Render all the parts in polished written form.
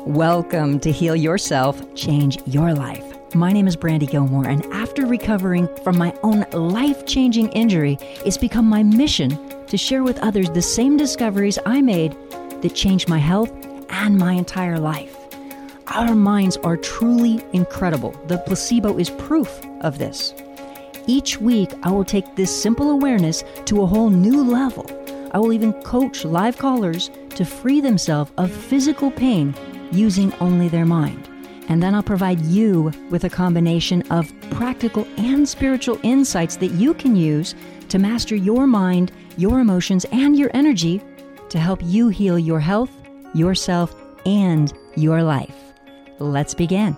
Welcome to Heal Yourself, Change Your Life. My name is Brandy Gilmore, and after recovering from my own life-changing injury, it's become my mission to share with others the same discoveries I made that changed my health and my entire life. Our minds are truly incredible. The placebo is proof of this. Each week, I will take this simple awareness to a whole new level. I will even coach live callers to free themselves of physical pain using only their mind. And then I'll provide you with a combination of practical and spiritual insights that you can use to master your mind, your emotions, and your energy to help you heal your health, yourself, and your life. Let's begin.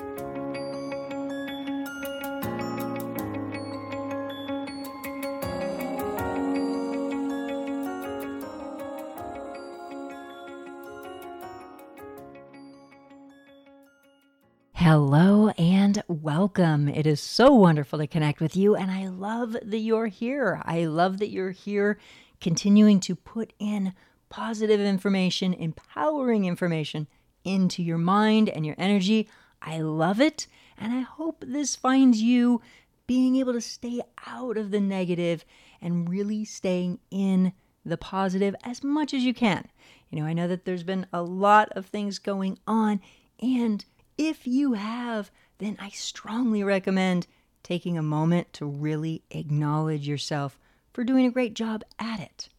Hello and welcome. It is so wonderful to connect with you, and I love that you're here. I love that you're here continuing to put in positive information, empowering information into your mind and your energy. I love it, and I hope this finds you being able to stay out of the negative and really staying in the positive as much as you can. I know that there's been a lot of things going on, and if you have, then I strongly recommend taking a moment to really acknowledge yourself for doing a great job at it.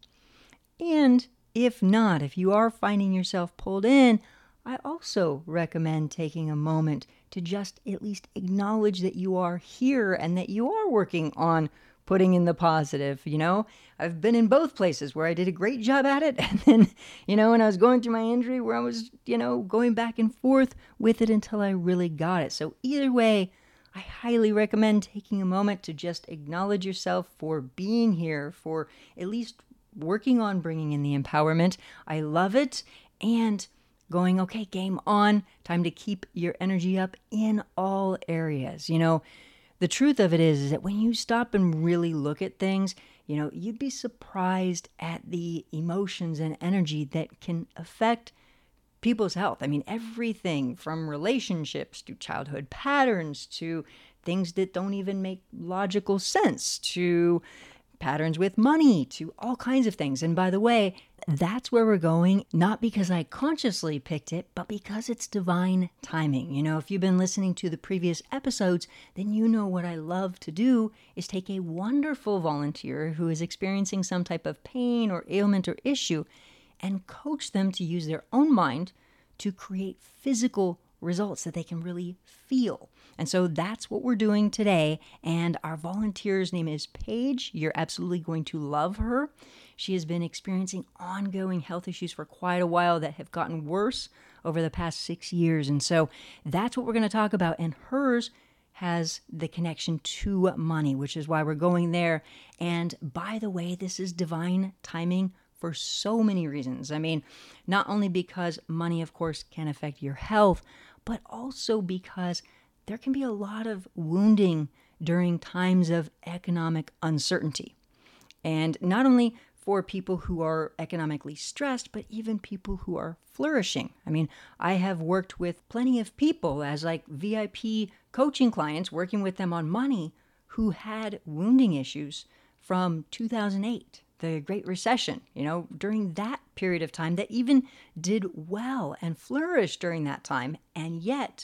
And if not, if you are finding yourself pulled in, I also recommend taking a moment to just at least acknowledge that you are here and that you are working on putting in the positive. I've been in both places where I did a great job at it. And then, when I was going through my injury where I was, going back and forth with it until I really got it. So either way, I highly recommend taking a moment to just acknowledge yourself for being here, for at least working on bringing in the empowerment. I love it. And going, okay, game on, time to keep your energy up in all areas. The truth of it is that when you stop and really look at things, you'd be surprised at the emotions and energy that can affect people's health. I mean, everything from relationships to childhood patterns to things that don't even make logical sense to patterns with money to all kinds of things. And by the way, that's where we're going, not because I consciously picked it, but because it's divine timing. If you've been listening to the previous episodes, then you know what I love to do is take a wonderful volunteer who is experiencing some type of pain or ailment or issue and coach them to use their own mind to create physical results that they can really feel. And so that's what we're doing today. And our volunteer's name is Paige. You're absolutely going to love her. She has been experiencing ongoing health issues for quite a while that have gotten worse over the past 6 years. And so that's what we're going to talk about. And hers has the connection to money, which is why we're going there. And by the way, this is divine timing for so many reasons. I mean, not only because money, of course, can affect your health, but also because there can be a lot of wounding during times of economic uncertainty. And not only for people who are economically stressed, but even people who are flourishing. I mean, I have worked with plenty of people as like VIP coaching clients, working with them on money, who had wounding issues from 2008, the Great Recession, during that period of time that even did well and flourished during that time, and yet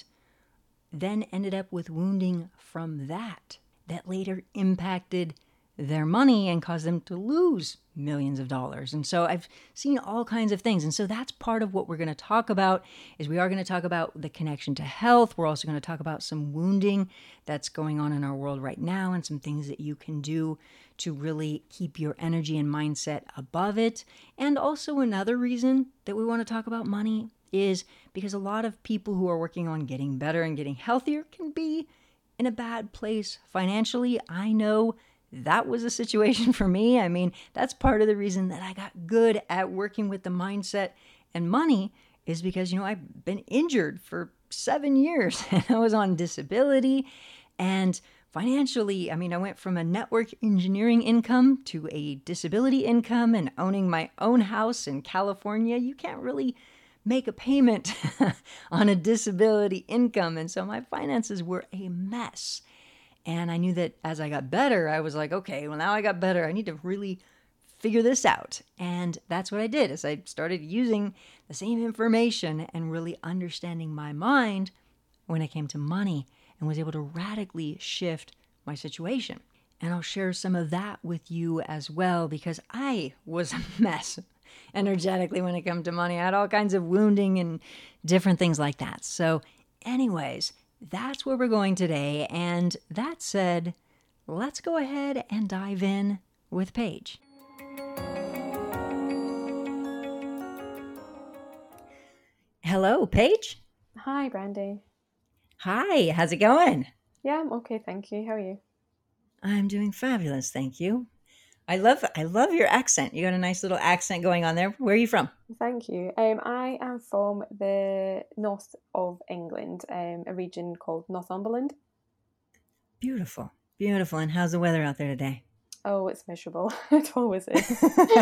then ended up with wounding from that later impacted their money and caused them to lose millions of dollars. And so I've seen all kinds of things. And so that's part of what we're going to talk about is we are going to talk about the connection to health. We're also going to talk about some wounding that's going on in our world right now and some things that you can do to really keep your energy and mindset above it. And also another reason that we want to talk about money is because a lot of people who are working on getting better and getting healthier can be in a bad place financially. I know that was a situation for me. I mean, that's part of the reason that I got good at working with the mindset and money is because, I've been injured for 7 years and I was on disability. And financially, I went from a network engineering income to a disability income and owning my own house in California. You can't really make a payment on a disability income. And so my finances were a mess. And I knew that as I got better, I was like, okay, well, now I got better. I need to really figure this out. And that's what I did is I started using the same information and really understanding my mind when it came to money and was able to radically shift my situation. And I'll share some of that with you as well because I was a mess energetically when it came to money. I had all kinds of wounding and different things like that. So, anyways, that's where we're going today. And that said, let's go ahead and dive in with Paige. Hello, Paige. Hi, Brandy. Hi, how's it going? Yeah, I'm okay, thank you. How are you? I'm doing fabulous, thank you. I love your accent. You got a nice little accent going on there. Where are you from? Thank you. I am from the north of England, a region called Northumberland. Beautiful. Beautiful. And how's the weather out there today? Oh, it's miserable. It always is.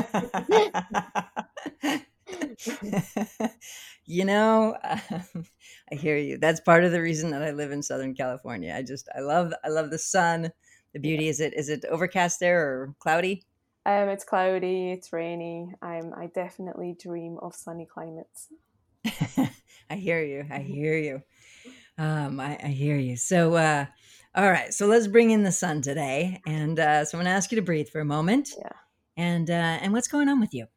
you know, I hear you. That's part of the reason that I live in Southern California. I love the sun, the Yeah. beauty. Is it overcast there or cloudy? It's cloudy, it's rainy. I definitely dream of sunny climates. I hear you. I hear you. I hear you. So, all right. So let's bring in the sun today, and so I'm going to ask you to breathe for a moment. Yeah. And what's going on with you?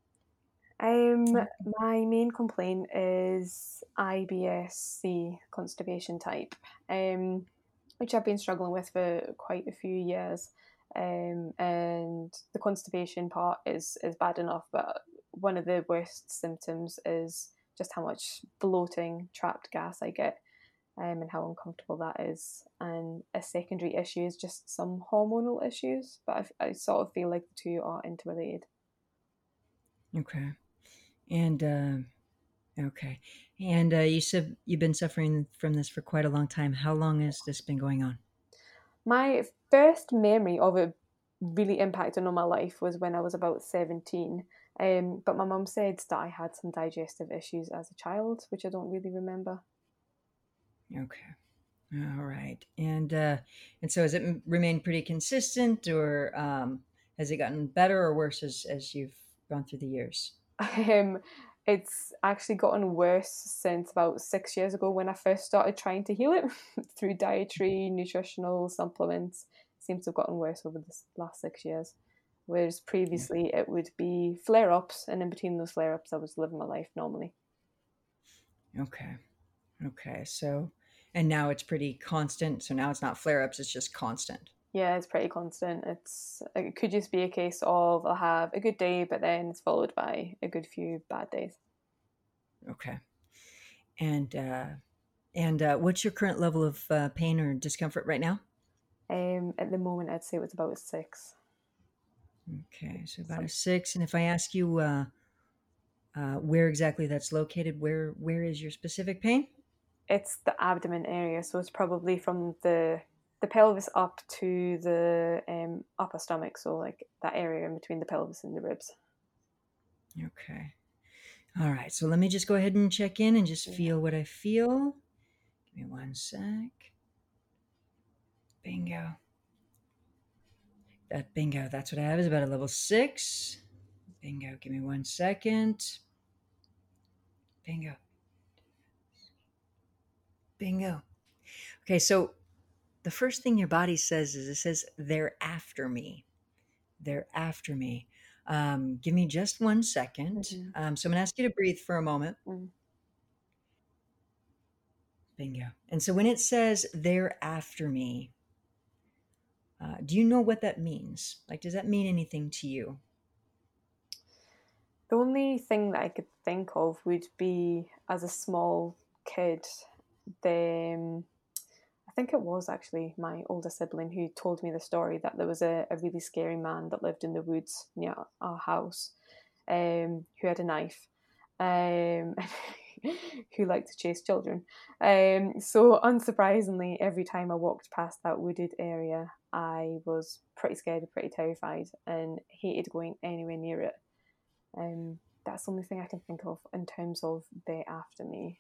My main complaint is IBS-C constipation type, which I've been struggling with for quite a few years. And the constipation part is bad enough, but one of the worst symptoms is just how much bloating, trapped gas I get, and how uncomfortable that is. And a secondary issue is just some hormonal issues, but I sort of feel like the two are interrelated. Okay. And okay. And you said you've been suffering from this for quite a long time. How long has this been going on? My first memory of it really impacting on my life was when I was about 17. But my mum said that I had some digestive issues as a child, which I don't really remember. Okay. All right. And so has it remained pretty consistent, or has it gotten better or worse as you've gone through the years? Um, it's actually gotten worse since about 6 years ago when I first started trying to heal it through dietary, nutritional supplements. Seems to have gotten worse over the last 6 years. Whereas Yeah. previously it would be flare ups, and in between those flare ups, I was living my life normally. Okay. Okay. So, and now it's pretty constant. So now it's not flare ups, it's just constant. Yeah, it's pretty constant. It could just be a case of I'll have a good day, but then it's followed by a good few bad days. Okay. And, uh, and what's your current level of pain or discomfort right now? At the moment, I'd say it was about a 6. Okay. So about a Some, 6. And if I ask you where exactly that's located, where is your specific pain? it's the abdomen area, so it's probably from the pelvis up to the upper stomach, so like that area in between the pelvis and the ribs. Okay. All right. So let me just go ahead and check in and just Yeah. feel what I feel. Give me one sec. Bingo. That bingo. That's what I have is about a level 6. Bingo. Give me one second. Bingo. Bingo. Okay. So the first thing your body says is it says, they're after me. They're after me. Give me just one second. Mm-hmm. So I'm going to ask you to breathe for a moment. Mm. Bingo. And so when it says they're after me, do you know what that means? Like, does that mean anything to you? The only thing that I could think of would be as a small kid, the I think it was actually my older sibling who told me the story that there was a really scary man that lived in the woods near our house, who had a knife, who liked to chase children. So, unsurprisingly, every time I walked past that wooded area, I was pretty scared, pretty terrified, and hated going anywhere near it. that's the only thing I can think of in terms of the after me.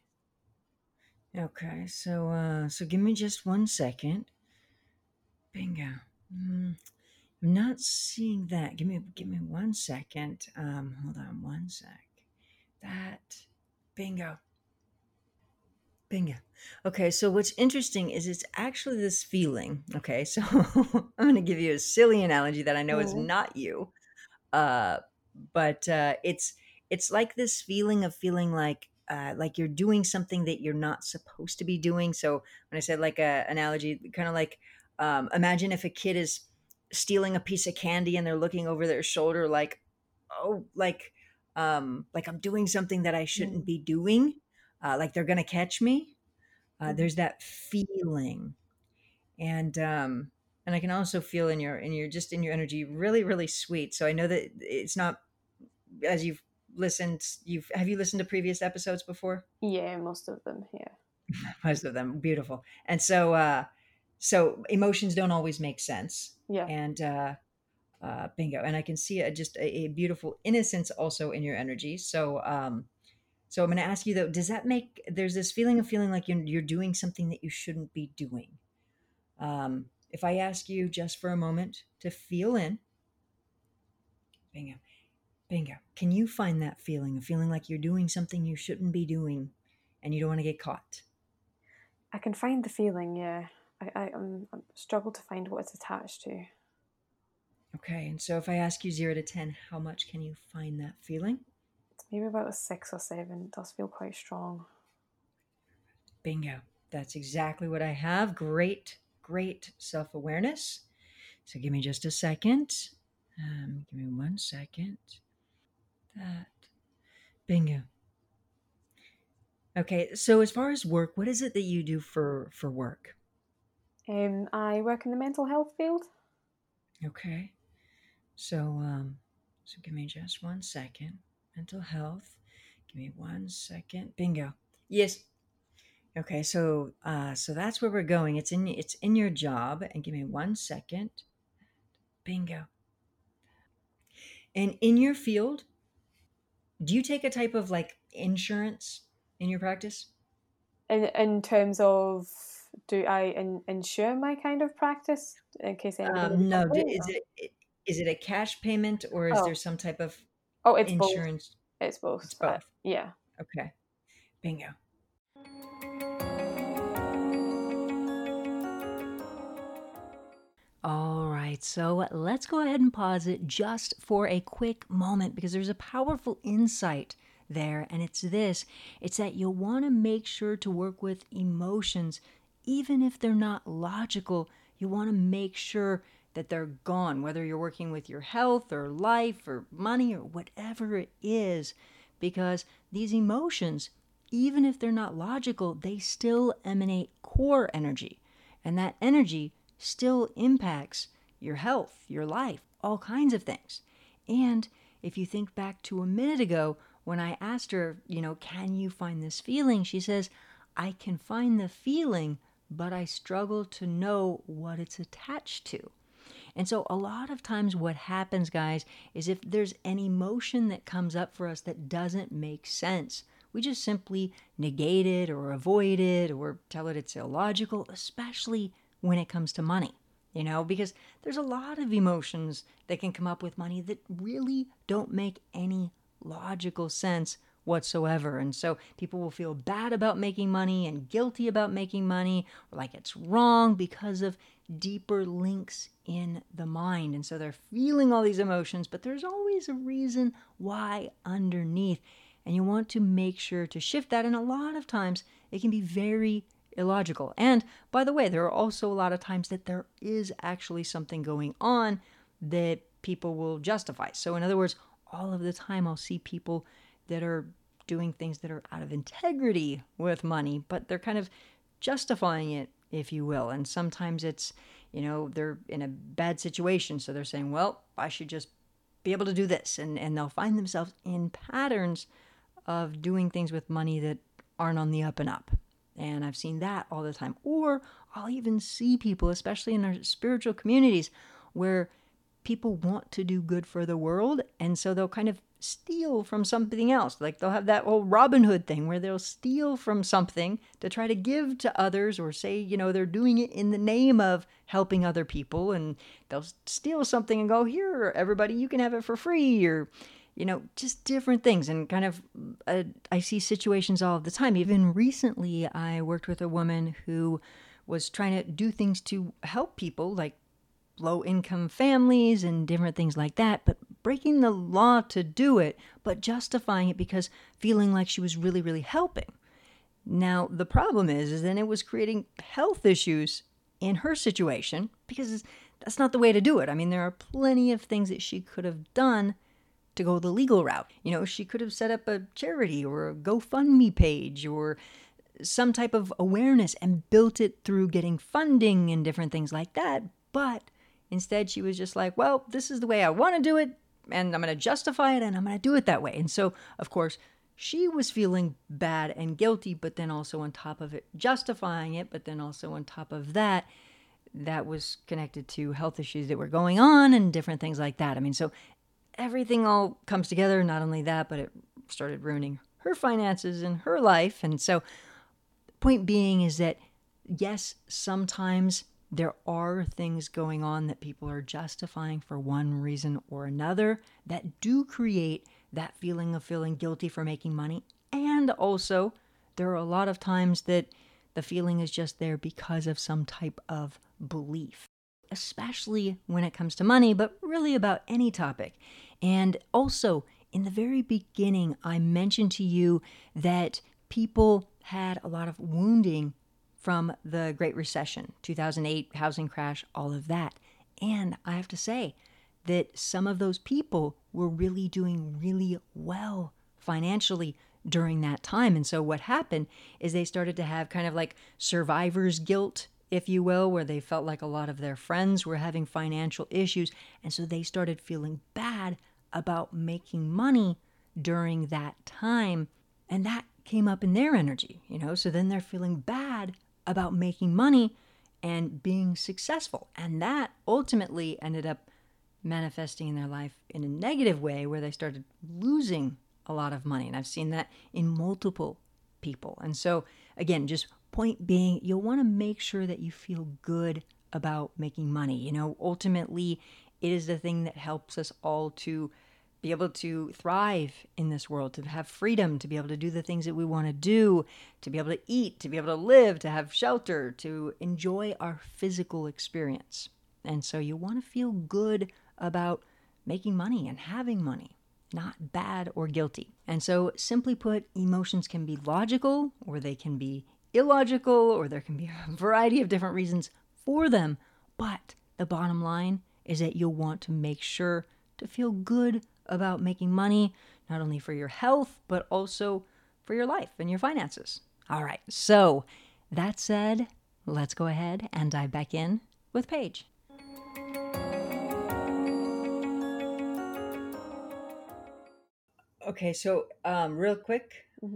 Okay, so give me just 1 second. Bingo. I'm not seeing that. Give me 1 second. Hold on 1 sec. That bingo. Bingo. Okay, so what's interesting is it's actually this feeling. Okay, so I'm gonna give you a silly analogy that I know is Mm. not you. Uh, but it's like this feeling of feeling like you're doing something that you're not supposed to be doing. So when I said like a analogy, kind of like imagine if a kid is stealing a piece of candy and they're looking over their shoulder like, oh, like I'm doing something that I shouldn't Mm. be doing, like they're gonna catch me. Mm. There's that feeling, and I can also feel in your just in your energy really really sweet. So I know that it's not as you've listened. You've have you listened to previous episodes before? Yeah, most of them. Yeah. Most of them beautiful, and so emotions don't always make sense, Yeah. and bingo. And I can see just a beautiful innocence also in your energy. So I'm going to ask you though, does that make there's this feeling of feeling like you're doing something that you shouldn't be doing? If I ask you just for a moment to feel in, bingo, bingo, can you find that feeling of feeling like you're doing something you shouldn't be doing and you don't want to get caught? I can find the feeling. Yeah. I struggle to find what it's attached to. Okay, and so if I ask you 0 to 10, how much can you find that feeling? It's maybe about a 6 or 7. It does feel quite strong. Bingo. That's exactly what I have. Great, great self awareness. So give me just a second. Give me 1 second. That. Bingo. Okay, so as far as work, what is it that you do for work? I work in the mental health field. Okay, so give me just 1 second. Mental health. Give me 1 second. Bingo. Yes. Okay, so that's where we're going. It's in your job, and give me 1 second. Bingo. And in your field, do you take a type of like insurance in your practice? In terms of, do I insure my kind of practice in case anybody has a No. complaint? Is it a cash payment or is there Oh, some type of oh, it's both. insurance? It's both. It's both. Yeah. Okay. Bingo. All right, so let's go ahead and pause it just for a quick moment because there's a powerful insight there, and it's this it's that you'll want to make sure to work with emotions, even if they're not logical. You want to make sure that they're gone, whether you're working with your health or life or money or whatever it is, because these emotions, even if they're not logical, they still emanate core energy. And that energy still impacts your health, your life, all kinds of things. And if you think back to a minute ago when I asked her, can you find this feeling? She says, I can find the feeling, but I struggle to know what it's attached to. And so, a lot of times, what happens, guys, is if there's an emotion that comes up for us that doesn't make sense, we just simply negate it or avoid it or tell it it's illogical, especially when it comes to money. Because there's a lot of emotions that can come up with money that really don't make any logical sense whatsoever. And so people will feel bad about making money and guilty about making money, or like it's wrong because of deeper links in the mind. And so they're feeling all these emotions, but there's always a reason why underneath. And you want to make sure to shift that. And a lot of times it can be very illogical. And by the way, there are also a lot of times that there is actually something going on that people will justify. So, in other words, all of the time I'll see people that are doing things that are out of integrity with money, but they're kind of justifying it, if you will. And sometimes it's, they're in a bad situation. So they're saying, well, I should just be able to do this. And they'll find themselves in patterns of doing things with money that aren't on the up and up. And I've seen that all the time. Or I'll even see people, especially in our spiritual communities, where people want to do good for the world. And so they'll kind of steal from something else. Like they'll have that whole Robin Hood thing where they'll steal from something to try to give to others, or say, they're doing it in the name of helping other people, and they'll steal something and go, here, everybody, you can have it for free, or just different things. And kind of, I see situations all the time. Even recently, I worked with a woman who was trying to do things to help people, like low income families and different things like that, but breaking the law to do it, but justifying it because feeling like she was really, really helping. Now, the problem is then it was creating health issues in her situation, because that's not the way to do it. I mean, there are plenty of things that she could have done to go the legal route. She could have set up a charity or a GoFundMe page or some type of awareness and built it through getting funding and different things like that. But instead, she was just like, well, this is the way I want to do it, and I'm going to justify it, and I'm going to do it that way. And so, of course, she was feeling bad and guilty, but then also on top of it, justifying it, but then also on top of that, that was connected to health issues that were going on and different things like that. I mean, so everything all comes together. Not only that, but it started ruining her finances and her life. And so, point being is that, yes, sometimes there are things going on that people are justifying for one reason or another that do create that feeling of feeling guilty for making money. And also, there are a lot of times that the feeling is just there because of some type of belief, especially when it comes to money, but really about any topic. And also, in the very beginning, I mentioned to you that people had a lot of wounding from the Great Recession, 2008, housing crash, all of that. And I have to say that some of those people were really doing really well financially during that time. And so what happened is they started to have kind of like survivor's guilt, if you will, where they felt like a lot of their friends were having financial issues. And so they started feeling bad about making money during that time. And that came up in their energy, So then they're feeling bad about making money and being successful. And that ultimately ended up manifesting in their life in a negative way, where they started losing a lot of money. And I've seen that in multiple people. And so, again, just point being, you'll want to make sure that you feel good about making money. Ultimately, it is the thing that helps us all to be able to thrive in this world, to have freedom, to be able to do the things that we want to do, to be able to eat, to be able to live, to have shelter, to enjoy our physical experience. And so you want to feel good about making money and having money, not bad or guilty. And so, simply put, emotions can be logical, or they can be illogical, or there can be a variety of different reasons for them. But the bottom line is that you'll want to make sure to feel good about making money, not only for your health, but also for your life and your finances. All right, so that said, let's go ahead and dive back in with Paige. Okay, so real quick,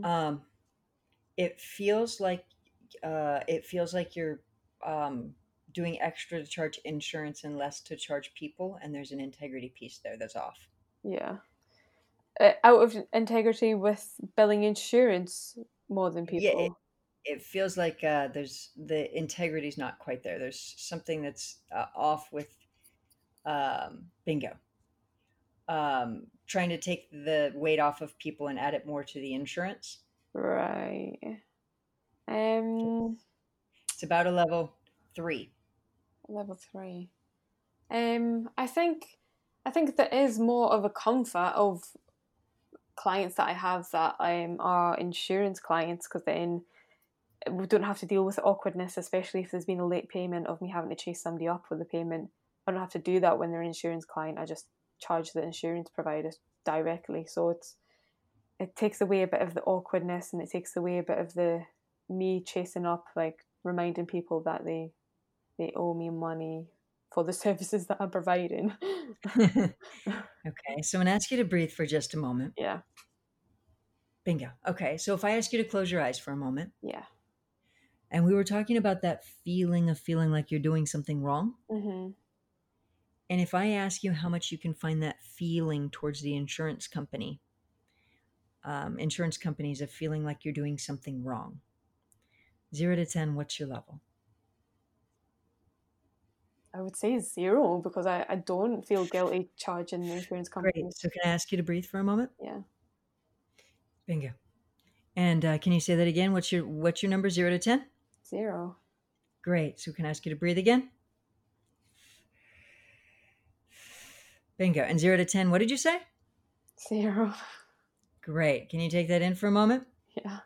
it feels like you're doing extra to charge insurance and less to charge people, and there's an integrity piece there that's off. Yeah. Out of integrity with billing insurance more than people. Yeah, it feels like there's the integrity's not quite there. There's something that's off with bingo. Trying to take the weight off of people and add it more to the insurance. Right. It's about a level 3. Level 3. I think there is more of a comfort of clients that I have that are insurance clients, because then we don't have to deal with the awkwardness, especially if there's been a late payment of me having to chase somebody up with the payment. I don't have to do that when they're an insurance client. I just charge the insurance provider directly. So it takes away a bit of the awkwardness, and it takes away a bit of the me chasing up, like reminding people that they owe me money for the services that I'm providing. Okay, so I'm going to ask you to breathe for just a moment. Yeah. Bingo. Okay, so if I ask you to close your eyes for a moment. Yeah. And we were talking about that feeling of feeling like you're doing something wrong. Mm-hmm. And if I ask you how much you can find that feeling towards the insurance company, insurance companies of feeling like you're doing something wrong, 0 to 10, what's your level? I would say 0 because I don't feel guilty charging the insurance Great. company. So can I ask you to breathe for a moment? Yeah, Bingo. And can you say that again? What's your number? 0 to 10. 0. Great. So can I ask you to breathe again? Bingo. And 0 to 10, what did you say? 0. Great. Can you take that in for a moment? Yeah.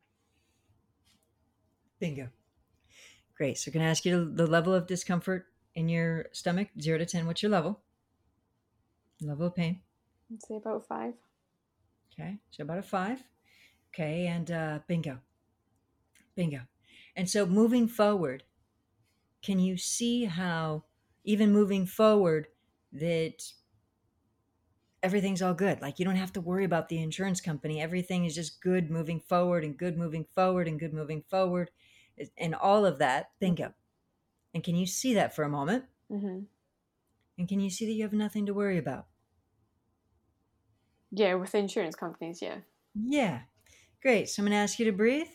Bingo. Great. So can I ask you the level of discomfort in your stomach? 0 to 10. What's your level? Level of pain. I'd say about 5. Okay. So about a 5. Okay. And bingo. Bingo. And so moving forward, can you see how even moving forward that everything's all good? Like you don't have to worry about the insurance company. Everything is just good moving forward and good moving forward and good moving forward and all of that. Bingo. And can you see that for a moment? Mm-hmm. And can you see that you have nothing to worry about? Yeah, with insurance companies, yeah. Yeah. Great. So I'm going to ask you to breathe.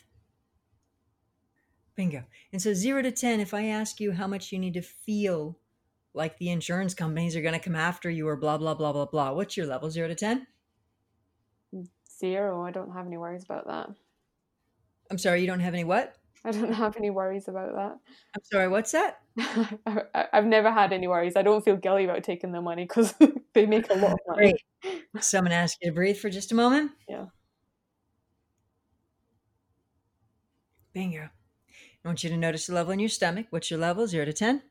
Bingo. And so 0 to 10, if I ask you how much you need to feel like the insurance companies are going to come after you or blah, blah, blah, blah, blah, what's your level? 0 to 10? 0. I don't have any worries about that. I'm sorry, you don't have any what? I don't have any worries about that. I'm sorry, what's that? I've never had any worries. I don't feel guilty about taking their money because they make a lot of money. Great. So I'm going to ask you to breathe for just a moment. Yeah. Bingo. I want you to notice the level in your stomach. What's your level? 0 to 10?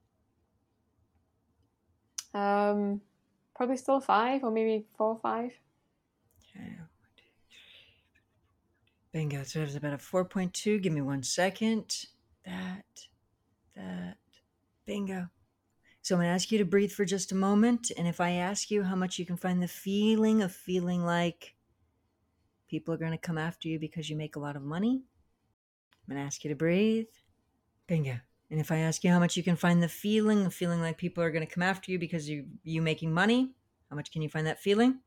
Probably still 5 or maybe 4 or 5. Okay. Bingo. So it's about a 4.2. Give me 1 second. That. Bingo. So I'm going to ask you to breathe for just a moment. And if I ask you how much you can find the feeling of feeling like people are going to come after you because you make a lot of money, I'm going to ask you to breathe. Bingo. And if I ask you how much you can find the feeling of feeling like people are going to come after you because you making money, how much can you find that feeling?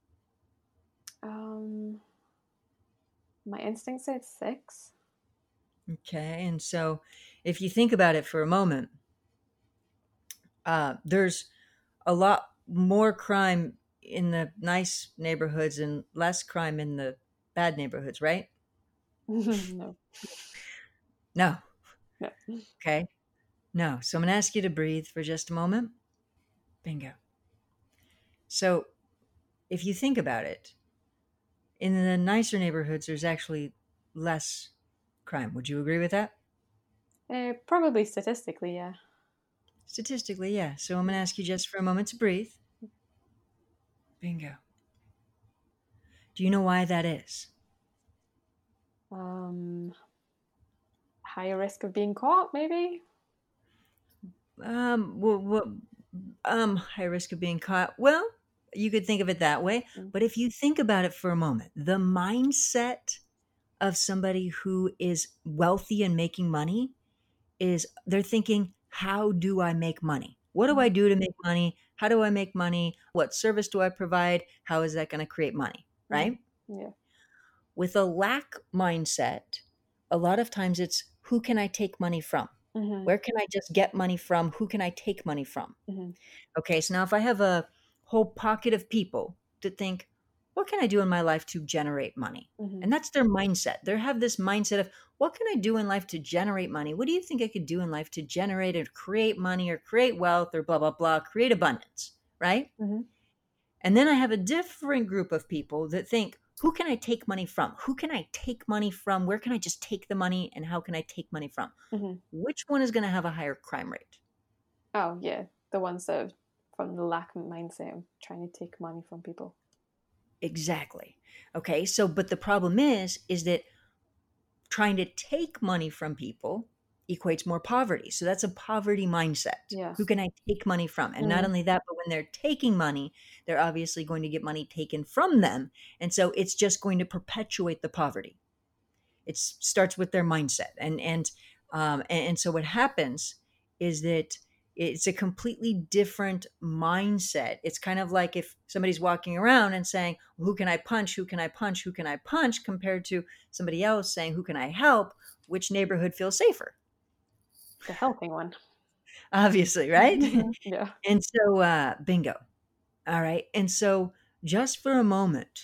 My instinct said 6. Okay. And so if you think about it for a moment, there's a lot more crime in the nice neighborhoods and less crime in the bad neighborhoods, right? No. No. No. Okay. No. So I'm going to ask you to breathe for just a moment. Bingo. So if you think about it, in the nicer neighborhoods, there's actually less crime. Would you agree with that? Probably statistically, yeah. Statistically, yeah. So I'm going to ask you just for a moment to breathe. Bingo. Do you know why that is? Higher risk of being caught, maybe? Well, high risk of being caught. Well, you could think of it that way. But if you think about it for a moment, the mindset of somebody who is wealthy and making money is they're thinking, how do I make money? What do I do to make money? How do I make money? What service do I provide? How is that going to create money? Right? Yeah. With a lack mindset, a lot of times it's who can I take money from? Mm-hmm. Where can I just get money from? Who can I take money from? Mm-hmm. Okay, so now if I have a whole pocket of people to think, what can I do in my life to generate money? Mm-hmm. And that's their mindset. They have this mindset of, what can I do in life to generate money? What do you think I could do in life to generate or create money or create wealth or blah, blah, blah, create abundance, right? Mm-hmm. And then I have a different group of people that think, who can I take money from? Who can I take money from? Where can I just take the money and how can I take money from? Mm-hmm. Which one is going to have a higher crime rate? Oh, yeah. The ones that are from the lack of mindset of trying to take money from people. Exactly. Okay, so but the problem is that trying to take money from people equates more poverty. So that's a poverty mindset. Yeah. Who can I take money from? And not only that, but when they're taking money, they're obviously going to get money taken from them. And so it's just going to perpetuate the poverty. It starts with their mindset. And so what happens is that It's a completely different mindset. It's kind of like if somebody's walking around and saying, well, who can I punch? Who can I punch? Who can I punch? Compared to somebody else saying, who can I help? Which neighborhood feels safer? The helping one. Obviously, right? Yeah. And so, bingo. All right. And so, just for a moment,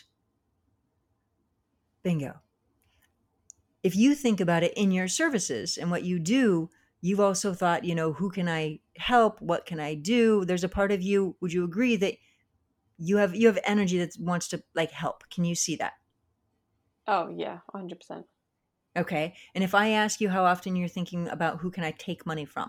bingo. If you think about it in your services and what you do, you've also thought, who can I help? What can I do? There's a part of you, would you agree that you have energy that wants to like help? Can you see that? Oh yeah, 100%. Okay. And if I ask you how often you're thinking about who can I take money from?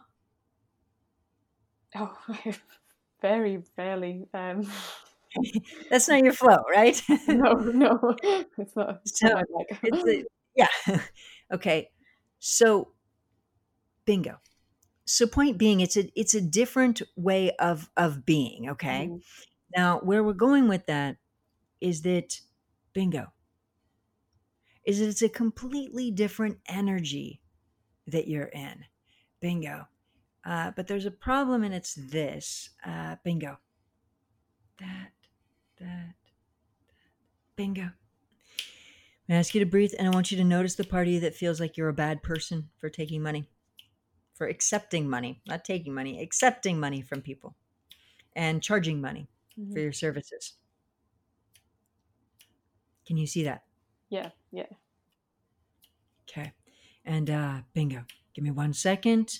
Oh, very rarely. That's not your flow, right? No, no, it's So not my bag. yeah. Okay. So bingo. So point being, it's a different way of being. Okay. Mhm. Now where we're going with that is that bingo is that it's a completely different energy that you're in. Bingo. But there's a problem, and it's this. Bingo. That. That. Bingo. I ask you to breathe, and I want you to notice the part of you that feels like you're a bad person for taking money, for accepting money, not taking money, accepting money from people, and charging money for Mhm. your services. Can you see that? Yeah, yeah. Okay. And bingo. Give me 1 second.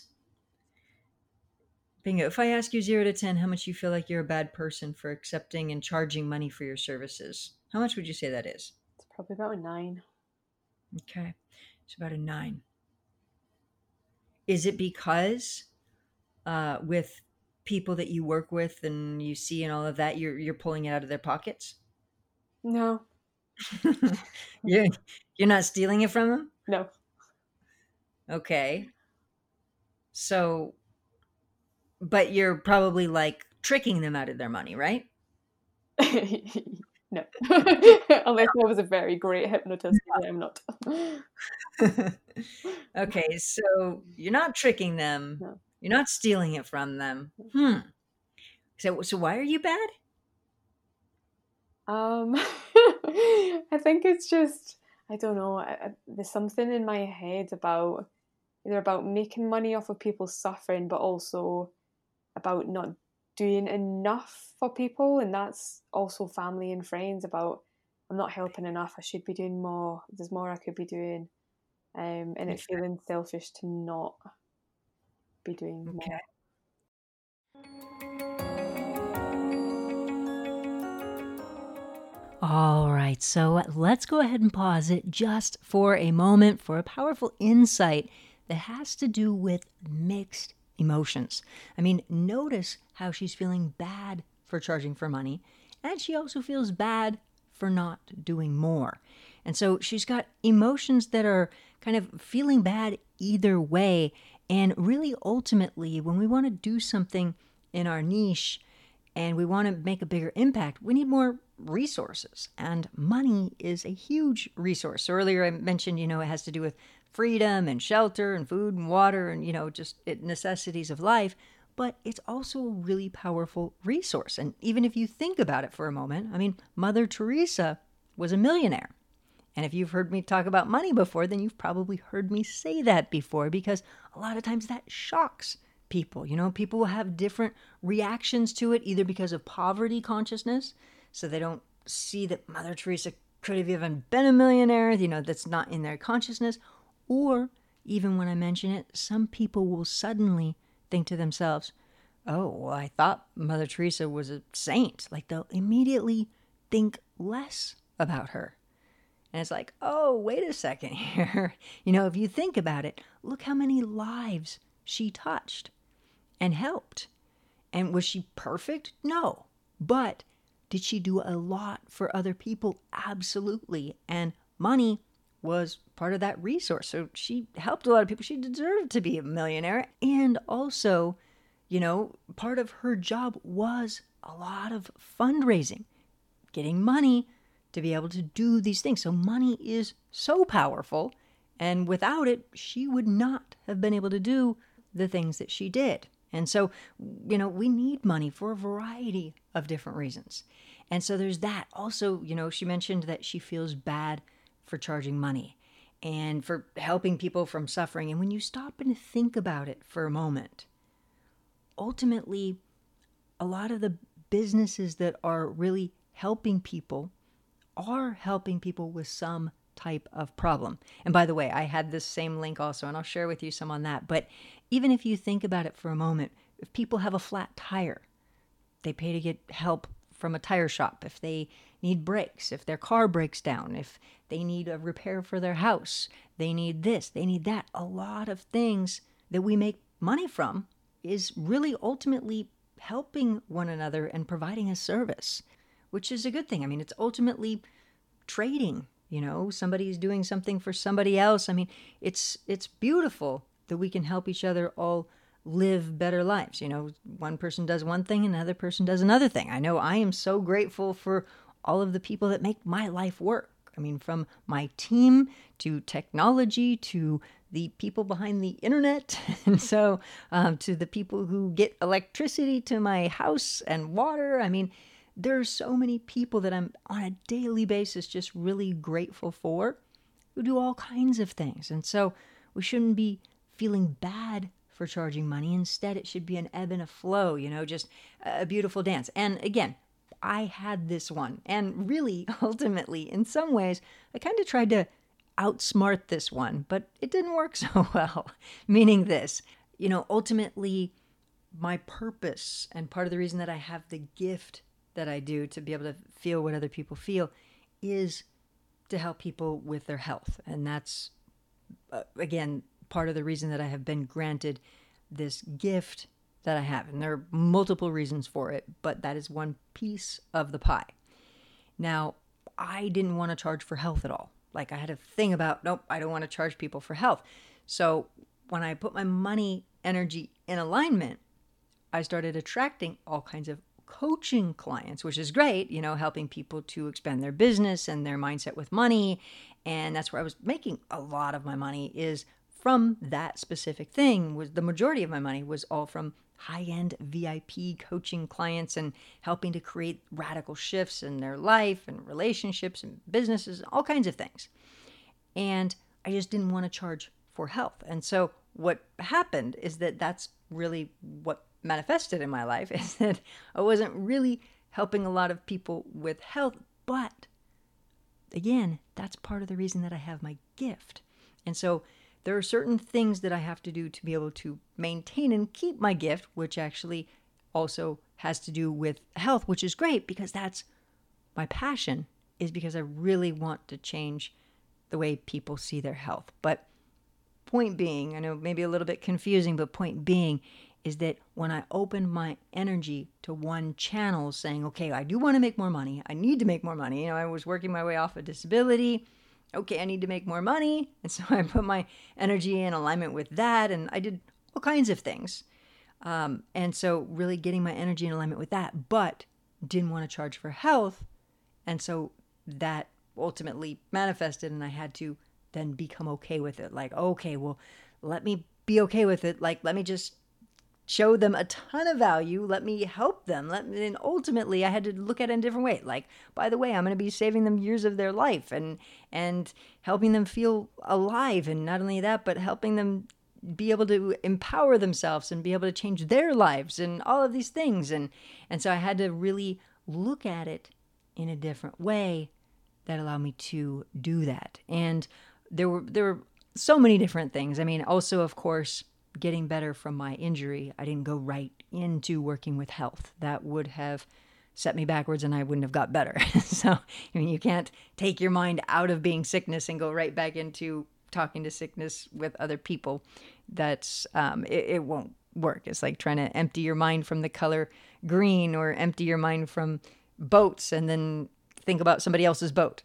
Bingo. If I ask you 0 to 10, how much you feel like you're a bad person for accepting and charging money for your services, how much would you say that is? It's probably about a 9. Okay. It's about a 9. Is it because with people that you work with and you see and all of that, you're pulling it out of their pockets? No, you're you're not stealing it from them? no. Okay. So, but you're probably like tricking them out of their money, right? No. Unless I was a very great hypnotist, then I'm not. Okay, so you're not tricking them. No. You're not stealing it from them. So why are you bad? I think it's just I don't know. There's something in my head about either about making money off of people suffering, but also about not doing enough for people, and that's also family and friends. About I'm not helping enough. I should be doing more. There's more I could be doing, and it Okay. feeling selfish to not be doing Okay. more. All right, so let's go ahead and pause it just for a moment for a powerful insight that has to do with mixed emotions. I mean, notice how she's feeling bad for charging for money, and she also feels bad for not doing more. And so she's got emotions that are kind of feeling bad either way. And really, ultimately, when we want to do something in our niche, and we want to make a bigger impact, we need more resources. And money is a huge resource. So earlier I mentioned, it has to do with freedom and shelter and food and water and, just necessities of life. But it's also a really powerful resource. And even if you think about it for a moment, I mean, Mother Teresa was a millionaire. And if you've heard me talk about money before, then you've probably heard me say that before because a lot of times that shocks people. People will have different reactions to it, either because of poverty consciousness, so they don't see that Mother Teresa could have even been a millionaire, that's not in their consciousness. Or even when I mention it, some people will suddenly think to themselves, oh, well, I thought Mother Teresa was a saint. Like they'll immediately think less about her. And it's like, oh, wait a second here. If you think about it, look how many lives she touched and helped. And was she perfect? No. But did she do a lot for other people? Absolutely. And money was part of that resource. So she helped a lot of people. She deserved to be a millionaire. And also, part of her job was a lot of fundraising, getting money to be able to do these things. So money is so powerful. And without it, she would not have been able to do the things that she did. And so, we need money for a variety of different reasons. And so there's that. Also, she mentioned that she feels bad for charging money and for helping people from suffering. And when you stop and think about it for a moment, ultimately, a lot of the businesses that are really helping people are helping people with some type of problem. And by the way, I had this same link also, and I'll share with you some on that. But even if you think about it for a moment, if people have a flat tire, they pay to get help from a tire shop. If they need brakes, if their car breaks down, if they need a repair for their house, they need this, they need that. A lot of things that we make money from is really ultimately helping one another and providing a service, which is a good thing. I mean, it's ultimately trading. Somebody's doing something for somebody else. I mean, it's beautiful that we can help each other all live better lives. One person does one thing, another person does another thing. I know I am so grateful for all of the people that make my life work. I mean, from my team to technology to the people behind the internet, and so to the people who get electricity to my house and water. I mean, there are so many people that I'm on a daily basis just really grateful for who do all kinds of things. And so we shouldn't be feeling bad for charging money. Instead, it should be an ebb and a flow, just a beautiful dance. And again, I had this one. And really, ultimately, in some ways, I kind of tried to outsmart this one, but it didn't work so well. Meaning this, ultimately, my purpose and part of the reason that I have the gift that I do to be able to feel what other people feel is to help people with their health. And that's, again, part of the reason that I have been granted this gift that I have. And there are multiple reasons for it, but that is one piece of the pie. Now, I didn't want to charge for health at all. Like, I had a thing about, nope, I don't want to charge people for health. So when I put my money energy in alignment, I started attracting all kinds of coaching clients, which is great, helping people to expand their business and their mindset with money. And that's where I was making a lot of my money, is from that specific thing. Was the majority of my money was all from high-end VIP coaching clients and helping to create radical shifts in their life and relationships and businesses, all kinds of things. And I just didn't want to charge for health. And so what happened is that that's really what manifested in my life, is that I wasn't really helping a lot of people with health. But again, that's part of the reason that I have my gift. And so there are certain things that I have to do to be able to maintain and keep my gift, which actually also has to do with health, which is great because that's my passion, is because I really want to change the way people see their health. But point being, I know maybe a little bit confusing, but point being is that when I opened my energy to one channel saying, okay, I do want to make more money. I need to make more money. I was working my way off a disability. Okay, I need to make more money. And so I put my energy in alignment with that. And I did all kinds of things. And so really getting my energy in alignment with that, but didn't want to charge for health. And so that ultimately manifested, and I had to then become okay with it. Like, okay, well, let me be okay with it. Like, let me just show them a ton of value. Let me help them. And ultimately, I had to look at it in a different way. Like, by the way, I'm going to be saving them years of their life and helping them feel alive. And not only that, but helping them be able to empower themselves and be able to change their lives and all of these things. And so I had to really look at it in a different way that allowed me to do that. And there were so many different things. I mean, also, of course, getting better from my injury. I didn't go right into working with health. That would have set me backwards and I wouldn't have got better. So, I mean, you can't take your mind out of being sickness and go right back into talking to sickness with other people. That's, it won't work. It's like trying to empty your mind from the color green or empty your mind from boats and then think about somebody else's boat.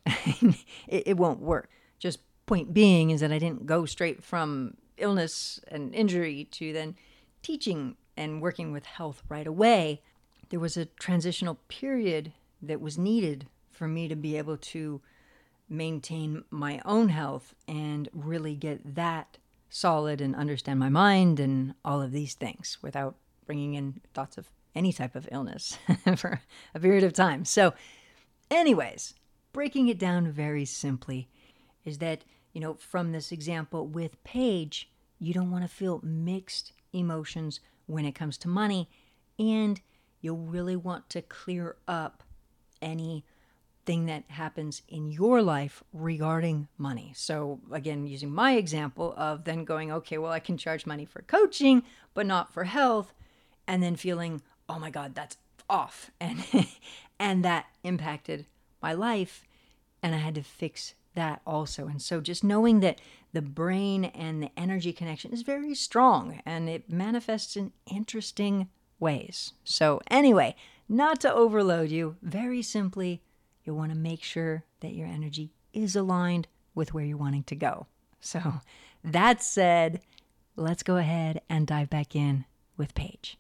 It won't work. Just point being is that I didn't go straight from illness and injury to then teaching and working with health right away. There was a transitional period that was needed for me to be able to maintain my own health and really get that solid and understand my mind and all of these things without bringing in thoughts of any type of illness for a period of time. So, anyways, breaking it down very simply is that, from this example with Paige, you don't want to feel mixed emotions when it comes to money, and you'll really want to clear up anything that happens in your life regarding money. So again, using my example of then going, okay, well, I can charge money for coaching, but not for health, and then feeling, oh my God, that's off. And and that impacted my life, and I had to fix that also. And so just knowing that the brain and the energy connection is very strong and it manifests in interesting ways. So anyway, not to overload you, very simply, you want to make sure that your energy is aligned with where you're wanting to go. So that said, let's go ahead and dive back in with Paige.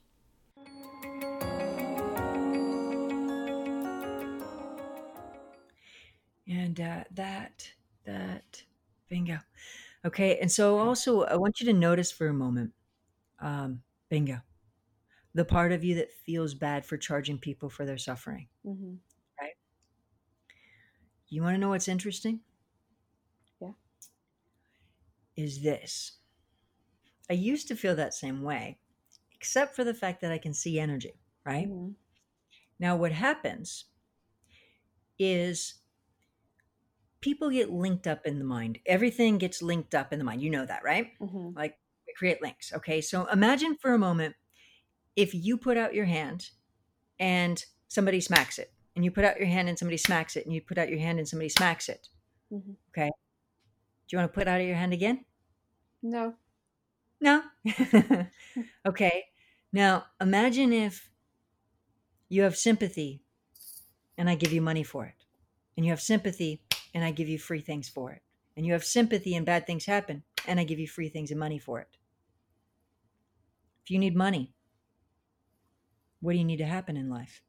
And that, bingo. Okay, and so also I want you to notice for a moment, bingo, the part of you that feels bad for charging people for their suffering, right? You want to know what's interesting? Yeah. Is this. I used to feel that same way, except for the fact that I can see energy, right? Now, what happens is people get linked up in the mind. Everything gets linked up in the mind. You know that, right? Like we create links. Okay. So imagine for a moment if you put out your hand and somebody smacks it, and you put out your hand and somebody smacks it, and you put out your hand and somebody smacks it. Okay. Do you want to put out your hand again? No. No. Okay. Now imagine if you have sympathy and I give you money for it, and you have sympathy and I give you free things for it, and you have sympathy and bad things happen and I give you free things and money for it. If you need money, what do you need to happen in life?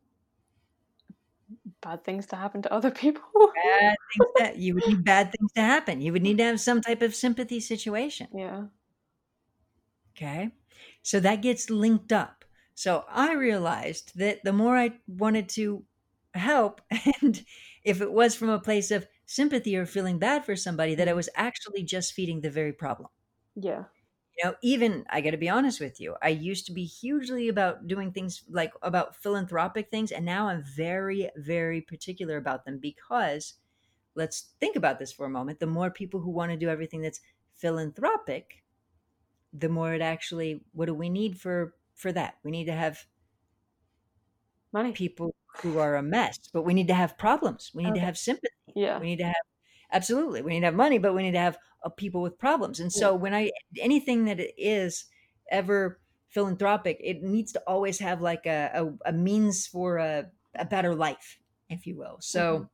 Bad things to happen to other people. Bad things you would need bad things to happen. You would need to have some type of sympathy situation. Yeah. Okay. So that gets linked up. So I realized that the more I wanted to help, and if it was from a place of sympathy or feeling bad for somebody, that I was actually just feeding the very problem. Yeah. Even I got to be honest with you, I used to be hugely about doing things like about philanthropic things. And now I'm very, very particular about them, because let's think about this for a moment. The more people who want to do everything that's philanthropic, the more it actually, what do we need for that? We need to have money. People who are a mess, but we need to have problems. We need to have sympathy. Yeah. We need to have, absolutely. We need to have money, but we need to have people with problems. And so when anything that it is ever philanthropic, it needs to always have like a means for a better life, if you will. So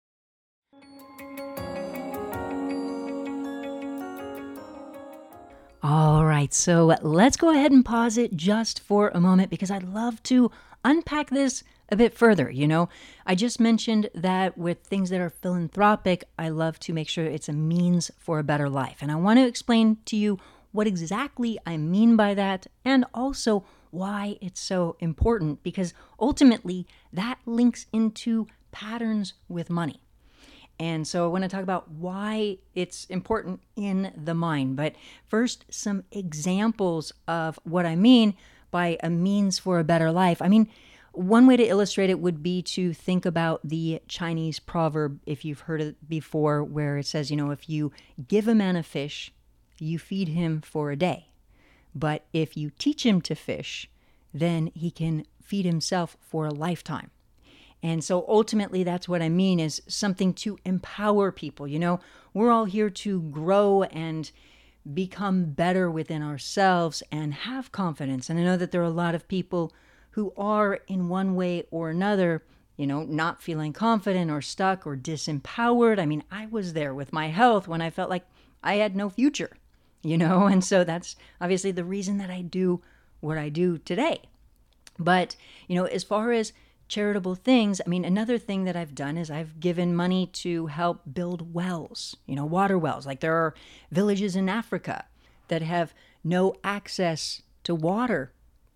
all right, so let's go ahead and pause it just for a moment, because I'd love to unpack this a bit further. I just mentioned that with things that are philanthropic, I love to make sure it's a means for a better life. And I want to explain to you what exactly I mean by that, and also why it's so important, because ultimately that links into patterns with money. And so I want to talk about why it's important in the mind. But first, some examples of what I mean by a means for a better life. I mean, one way to illustrate it would be to think about the Chinese proverb, if you've heard it before, where it says, if you give a man a fish, you feed him for a day. But if you teach him to fish, then he can feed himself for a lifetime. And so ultimately, that's what I mean, is something to empower people. We're all here to grow and become better within ourselves and have confidence. And I know that there are a lot of people who are in one way or another, not feeling confident or stuck or disempowered. I mean, I was there with my health when I felt like I had no future, and so that's obviously the reason that I do what I do today. But, as far as charitable things, I mean, another thing that I've done is I've given money to help build wells, water wells. Like there are villages in Africa that have no access to water,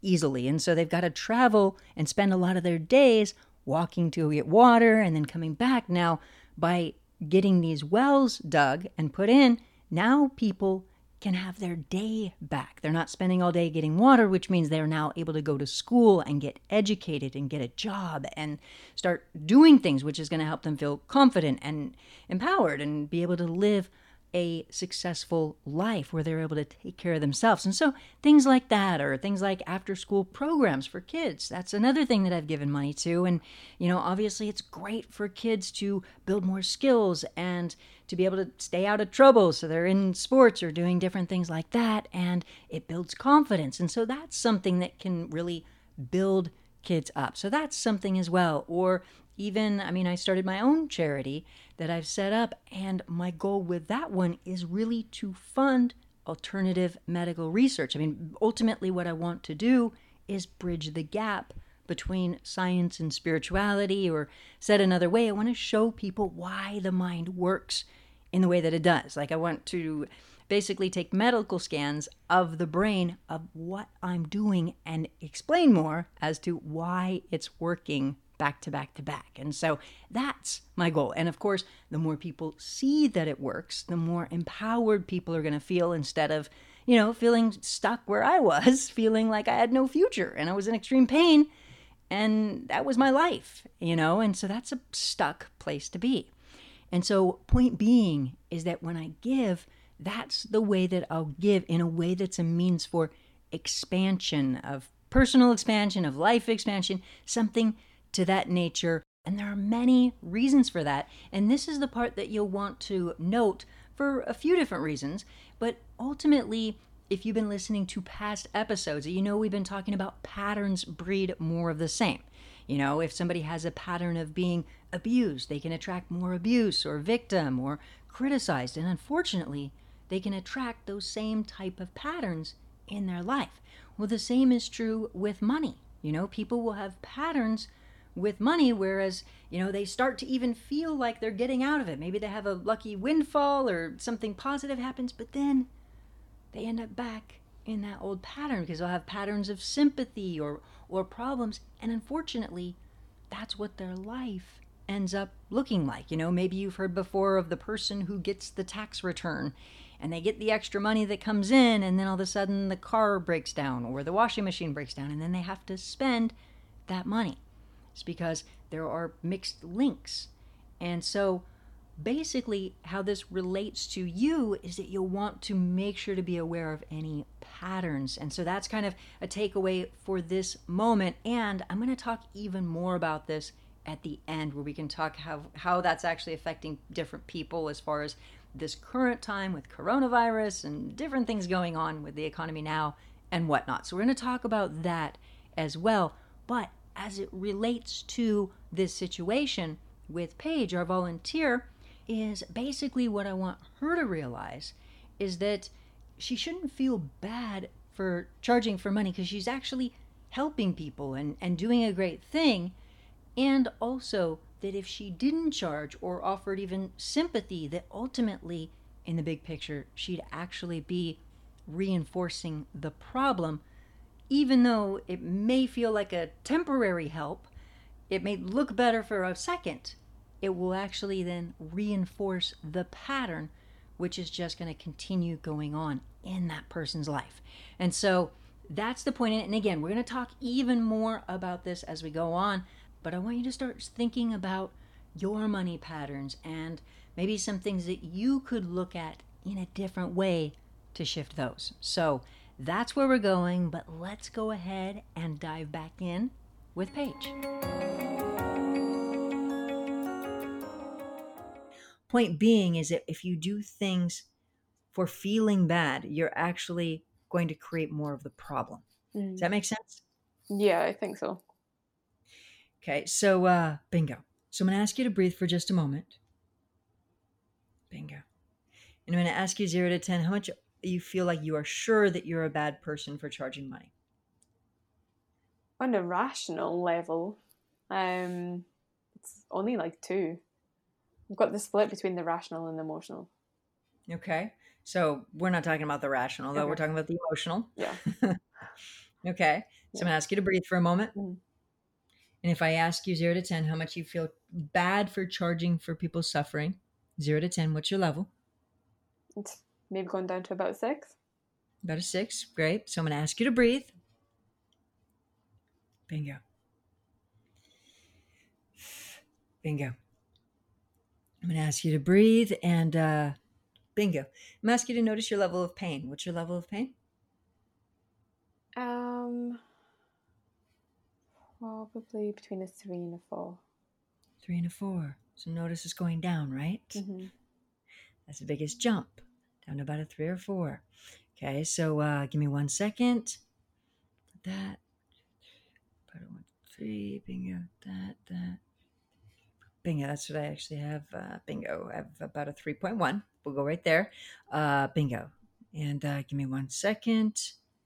easily. And so they've got to travel and spend a lot of their days walking to get water and then coming back. Now, by getting these wells dug and put in, now people can have their day back. They're not spending all day getting water, which means they're now able to go to school and get educated and get a job and start doing things, which is going to help them feel confident and empowered and be able to live a successful life where they're able to take care of themselves. And so things like that, or things like after school programs for kids, that's another thing that I've given money to. And, obviously it's great for kids to build more skills and to be able to stay out of trouble. So they're in sports or doing different things like that. And it builds confidence. And so that's something that can really build kids up. So that's something as well. Or even, I started my own charity that I've set up, and my goal with that one is really to fund alternative medical research. Ultimately, what I want to do is bridge the gap between science and spirituality, or said another way, I want to show people why the mind works in the way that it does. Like, I want to basically take medical scans of the brain of what I'm doing and explain more as to why it's working back to back to back. And so that's my goal. And of course, the more people see that it works, the more empowered people are going to feel, instead of, feeling stuck where I was, feeling like I had no future and I was in extreme pain. And that was my life, and so that's a stuck place to be. And so point being is that when I give, that's the way that I'll give, in a way that's a means for expansion, of personal expansion, of life expansion, something to that nature. And there are many reasons for that. And this is the part that you'll want to note for a few different reasons. But ultimately, if you've been listening to past episodes, we've been talking about patterns breed more of the same. If somebody has a pattern of being abused, they can attract more abuse or victim or criticized. And unfortunately, they can attract those same type of patterns in their life. Well, the same is true with money. People will have patterns with money, whereas, they start to even feel like they're getting out of it. Maybe they have a lucky windfall or something positive happens, but then they end up back in that old pattern because they'll have patterns of sympathy or problems. And unfortunately, that's what their life ends up looking like. Maybe you've heard before of the person who gets the tax return and they get the extra money that comes in, and then all of a sudden the car breaks down or the washing machine breaks down, and then they have to spend that money. It's because there are mixed links. And so basically how this relates to you is that you'll want to make sure to be aware of any patterns. And so that's kind of a takeaway for this moment. And I'm going to talk even more about this at the end, where we can talk how that's actually affecting different people as far as this current time with coronavirus and different things going on with the economy now and whatnot. So we're going to talk about that as well. But as it relates to this situation with Paige, our volunteer, is basically what I want her to realize is that she shouldn't feel bad for charging for money, because she's actually helping people and doing a great thing. And also that if she didn't charge or offered even sympathy, that ultimately in the big picture, she'd actually be reinforcing the problem. Even though it may feel like a temporary help, it may look better for a second, it will actually then reinforce the pattern, which is just going to continue going on in that person's life. And so that's the point. And again, we're going to talk even more about this as we go on, but I want you to start thinking about your money patterns and maybe some things that you could look at in a different way to shift those. So that's where we're going, but let's go ahead and dive back in with Paige. Point being is that if you do things for feeling bad, you're actually going to create more of the problem. Does that make sense? Yeah, I think so. Okay, so bingo. So I'm going to ask you to breathe for just a moment. Bingo. And I'm going to ask you 0 to 10, how much you feel like you are sure that you're a bad person for charging money? On a rational level, it's only like 2. We've got the split between the rational and the emotional. Okay. So we're not talking about the rational, though. Okay. We're talking about the emotional. Yeah. Okay. So I'm Yeah. going to ask you to breathe for a moment. Mhm. And if I ask you 0 to 10, how much you feel bad for charging for people suffering, 0 to 10, what's your level? It's maybe going down to about 6. About a 6. Great. So I'm going to ask you to breathe. Bingo. Bingo. I'm going to ask you to breathe and bingo. I'm going to ask you to notice your level of pain. What's your level of pain? Um, Probably between a 3 and a 4. 3 and a 4. So notice it's going down, right? Hmm. That's the biggest jump. Down to about a 3 or 4. Okay, so give me 1 second. That. Put it 1, 3. Bingo. That. Bingo. That's what I actually have. Bingo. I have about a 3.1. We'll go right there. Bingo. And give me 1 second.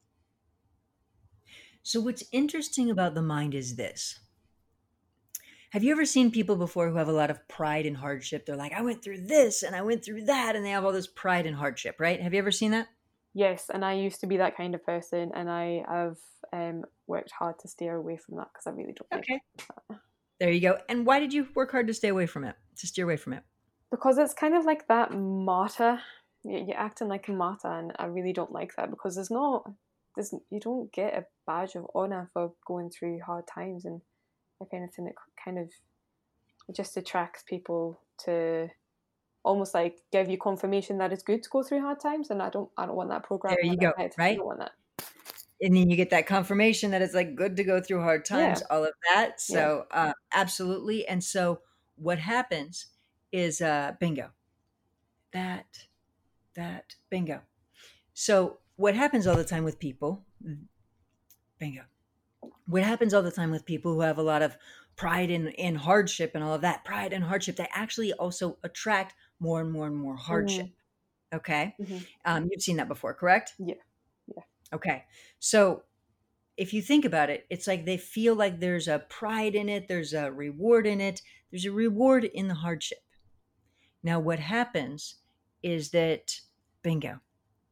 So, what's interesting about the mind is this. Have you ever seen people before who have a lot of pride and hardship? They're like, I went through this and I went through that, and they have all this pride and hardship, right? Have you ever seen that? Yes, and I used to be that kind of person, and I have worked hard to steer away from that because I really don't like Okay. that. There you go. And why did you work hard to stay away from it, to steer away from it? Because it's kind of like that martyr. You're acting like a martyr, and I really don't like that because there's you don't get a badge of honor for going through hard times, and if anything, it kind of it just attracts people to almost like give you confirmation that it's good to go through hard times, and I don't want that There programming you in go, my head. I right? don't want that. And then you get that confirmation that it's like good to go through hard times, Yeah, all of that. yeah. So, absolutely. And so, what happens is bingo, that, bingo. So, what happens all the time with people, bingo, what happens all the time with people who have a lot of pride in hardship and all of that, pride and hardship, they actually also attract more and more and more hardship. Mm-hmm. Okay. Mm-hmm. You've seen that before, correct? Yeah, yeah. Okay. So, if you think about it, it's like they feel like there's a pride in it, there's a reward in it, there's a reward in the hardship. Now, what happens is that, bingo,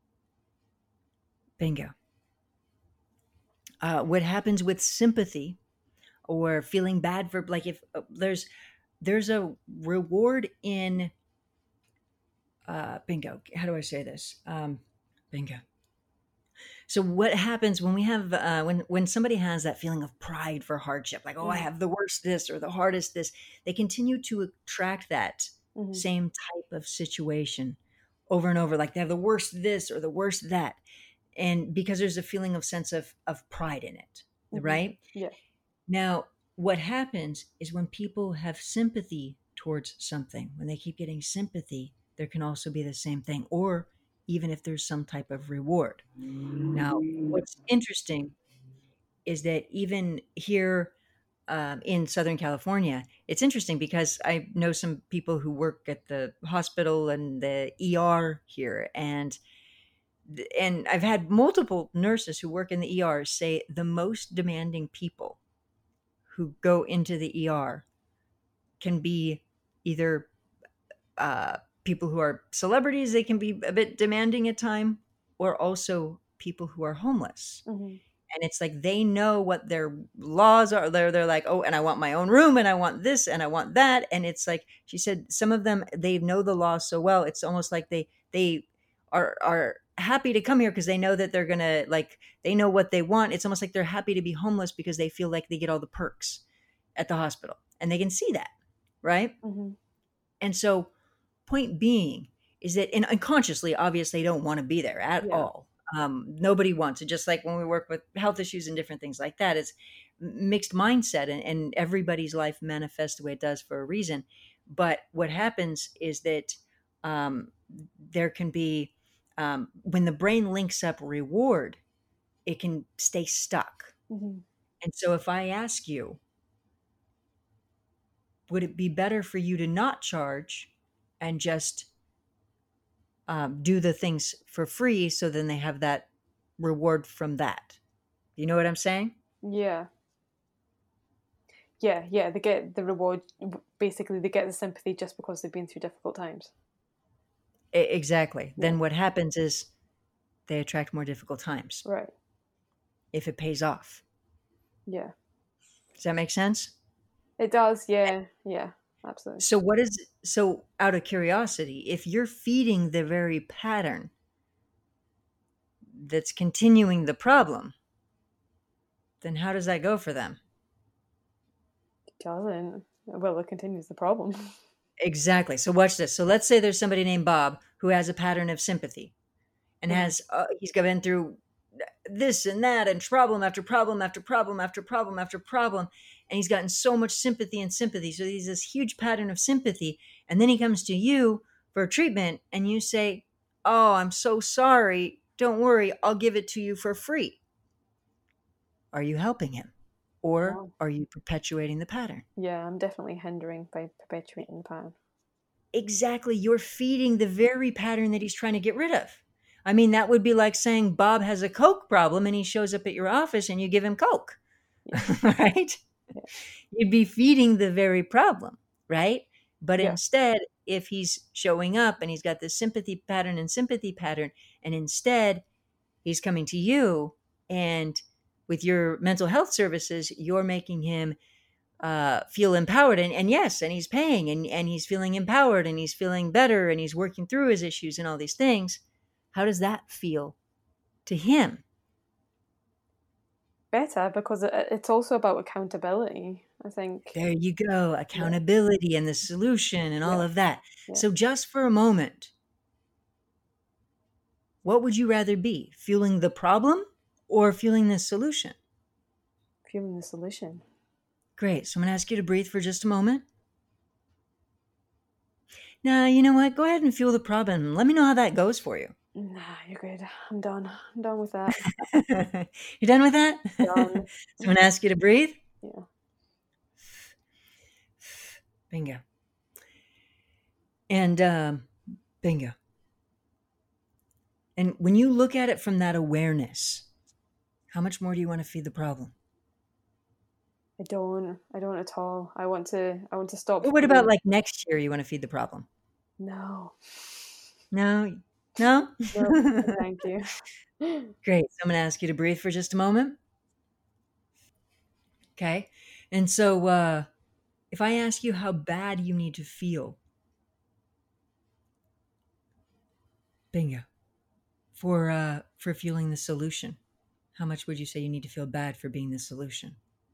bingo. What happens with sympathy or feeling bad for, like, if there's a reward in, bingo. How do I say this? Bingo. So what happens when we have when somebody has that feeling of pride for hardship, like, oh, I Mm-hmm. have the worst this or the hardest this, they continue to attract that Mm-hmm. same type of situation over and over, like they have the worst this or the worst that, and because there's a feeling of sense of pride in it, Mm-hmm. right? Yeah. Now, what happens is when people have sympathy towards something, when they keep getting sympathy, there can also be the same thing, or even if there's some type of reward. Now, what's interesting is that even here in Southern California, it's interesting because I know some people who work at the hospital and the ER here, and I've had multiple nurses who work in the ER say the most demanding people who go into the ER can be either people who are celebrities, they can be a bit demanding at time, or also people who are homeless. Mm-hmm. And it's like they know what their laws are. They're like, oh, and I want my own room, and I want this, and I want that. And it's like she said, some of them, they know the law so well. It's almost like they are happy to come here because they know that they're gonna, like, they know what they want. It's almost like they're happy to be homeless because they feel like they get all the perks at the hospital, and they can see that, right? Mm-hmm. And so, point being is that, and unconsciously, obviously, they don't want to be there at Yeah. all. Nobody wants it. Just like when we work with health issues and different things like that, it's mixed mindset, and everybody's life manifests the way it does for a reason. But what happens is that um, there can be, when the brain links up reward, it can stay stuck. Mm-hmm. And so, if I ask you, would it be better for you to not charge and just do the things for free, so then they have that reward from that? You know what I'm saying? Yeah. Yeah, yeah, they get the reward. Basically, they get the sympathy just because they've been through difficult times. Exactly. Yeah, Then what happens is they attract more difficult times. right. if it pays off. Yeah. Does that make sense? It does. Yeah. Yeah. Absolutely. So out of curiosity, if you're feeding the very pattern that's continuing the problem, then how does that go for them? It doesn't. Well, it continues the problem. Exactly. So watch this. So let's say there's somebody named Bob who has a pattern of sympathy and Mhm. has he's been through this and that and problem after problem after problem after problem after problem, and he's gotten so much sympathy. So he's this huge pattern of sympathy, and then he comes to you for treatment and you say, oh, I'm so sorry, don't worry, I'll give it to you for free. Are you helping him, or No. are you perpetuating the pattern? Yeah, I'm definitely hindering by perpetuating the pattern. Exactly, you're feeding the very pattern that he's trying to get rid of. I mean, that would be like saying Bob has a Coke problem and he shows up at your office and you give him Coke. Yeah. Right? Yeah. You'd be feeding the very problem, right? But Yeah. instead, if he's showing up and he's got this sympathy pattern, and instead he's coming to you, and with your mental health services, you're making him feel empowered. And yes, and he's paying, and he's feeling empowered, and he's feeling better, and he's working through his issues and all these things. How does that feel to him? Better, because it's also about accountability, I think. There you go. Yeah. Accountability and the solution and all Yeah. of that. Yeah. So, just for a moment, what would you rather be? Fueling the problem or fueling the solution? Feeling the solution. Great. So, I'm going to ask you to breathe for just a moment. Now, you know what? Go ahead and fuel the problem. Let me know how that goes for you. Nah, you're good. I'm done. I'm done with that. You done with that? Done. So, I'm going to ask you to breathe. Yeah. Bingo. And bingo. And when you look at it from that awareness, how much more do you want to feed the problem? I don't. I don't at all. I want to. I want to stop Or what about feeding. like next year you want to feed the problem? No. No? No? No. Thank you. Great. So I'm going to ask you to breathe for just a moment. Okay. And so if I ask you how bad you need to feel, bingo, for feeling the solution, how much would you say you need to feel bad for being the solution?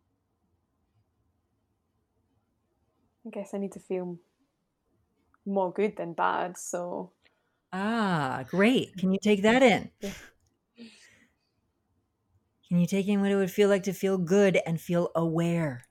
I guess I need to feel more good than bad. So Ah, great. Can you take that in? yeah. Can you take in what it would feel like to feel good and feel aware?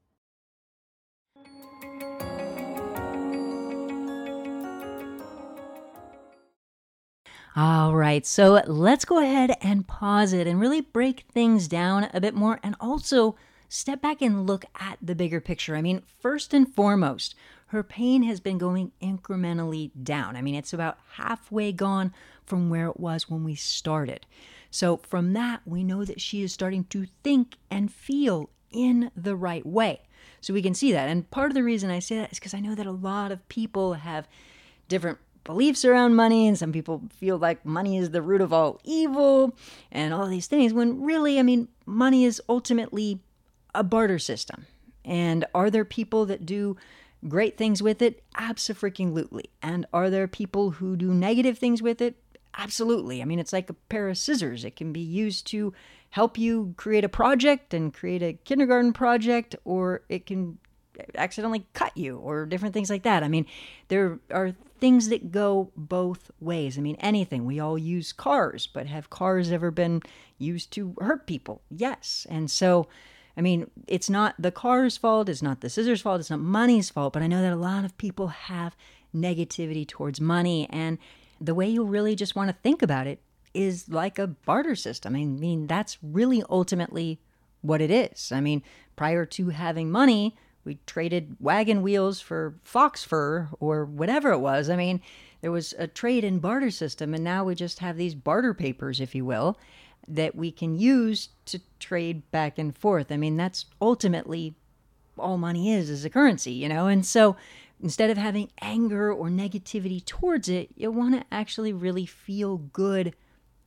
All right, so let's go ahead and pause it and really break things down a bit more, and also step back and look at the bigger picture. I mean, first and foremost, her pain has been going incrementally down. I mean, it's about halfway gone from where it was when we started. So, from that, we know that she is starting to think and feel in the right way. So, we can see that. And part of the reason I say that is because I know that a lot of people have different beliefs around money, and some people feel like money is the root of all evil and all these things, when really, I mean, money is ultimately a barter system. And are there people that do great things with it? Abso-freaking-lutely. And are there people who do negative things with it? Absolutely. I mean, it's like a pair of scissors. It can be used to help you create a project and create a kindergarten project, or it can accidentally cut you, or different things like that. I mean, there are things that go both ways. I mean, anything. We all use cars, but have cars ever been used to hurt people? Yes. And so, I mean, it's not the car's fault, it's not the scissors' fault, it's not money's fault, but I know that a lot of people have negativity towards money, and the way you really just want to think about it is like a barter system. I mean, that's really ultimately what it is. I mean, prior to having money, we traded wagon wheels for fox fur or whatever it was. I mean, there was a trade and barter system, and now we just have these barter papers, if you will, that we can use to trade back and forth. I mean, that's ultimately all money is a currency, you know? And so instead of having anger or negativity towards it, you want to actually really feel good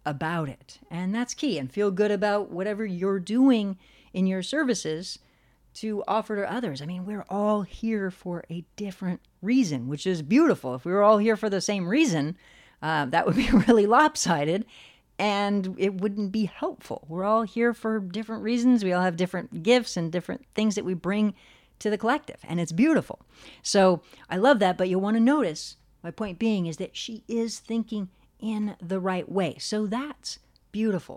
about it. And that's key. And feel good about whatever you're doing in your services to offer to others. I mean, we're all here for a different reason, which is beautiful. If we were all here for the same reason, that would be really lopsided and it wouldn't be helpful. We're all here for different reasons. We all have different gifts and different things that we bring to the collective, and it's beautiful. So I love that, but you'll want to notice, my point being is that she is thinking in the right way. So that's beautiful.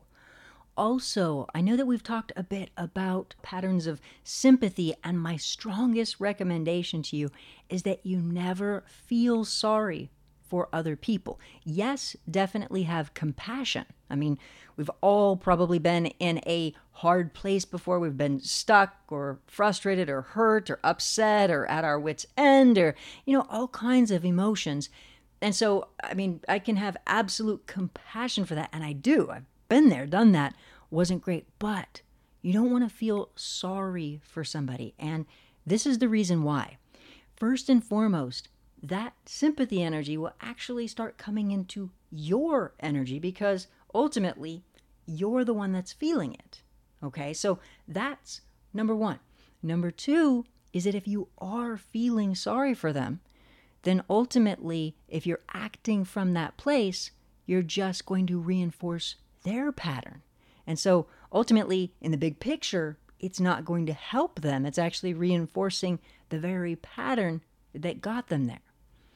Also, I know that we've talked a bit about patterns of sympathy, and my strongest recommendation to you is that you never feel sorry for other people. Yes, definitely have compassion. I mean, we've all probably been in a hard place before. We've been stuck or frustrated or hurt or upset or at our wits' end or, all kinds of emotions. And so, I mean, I can have absolute compassion for that. And I do. I've been there, done that. Wasn't great. But you don't want to feel sorry for somebody. And this is the reason why. First and foremost, that sympathy energy will actually start coming into your energy because ultimately you're the one that's feeling it. Okay, so that's number one. Number two is that if you are feeling sorry for them, then ultimately, if you're acting from that place, you're just going to reinforce their pattern. And so ultimately, in the big picture, it's not going to help them. It's actually reinforcing the very pattern that got them there.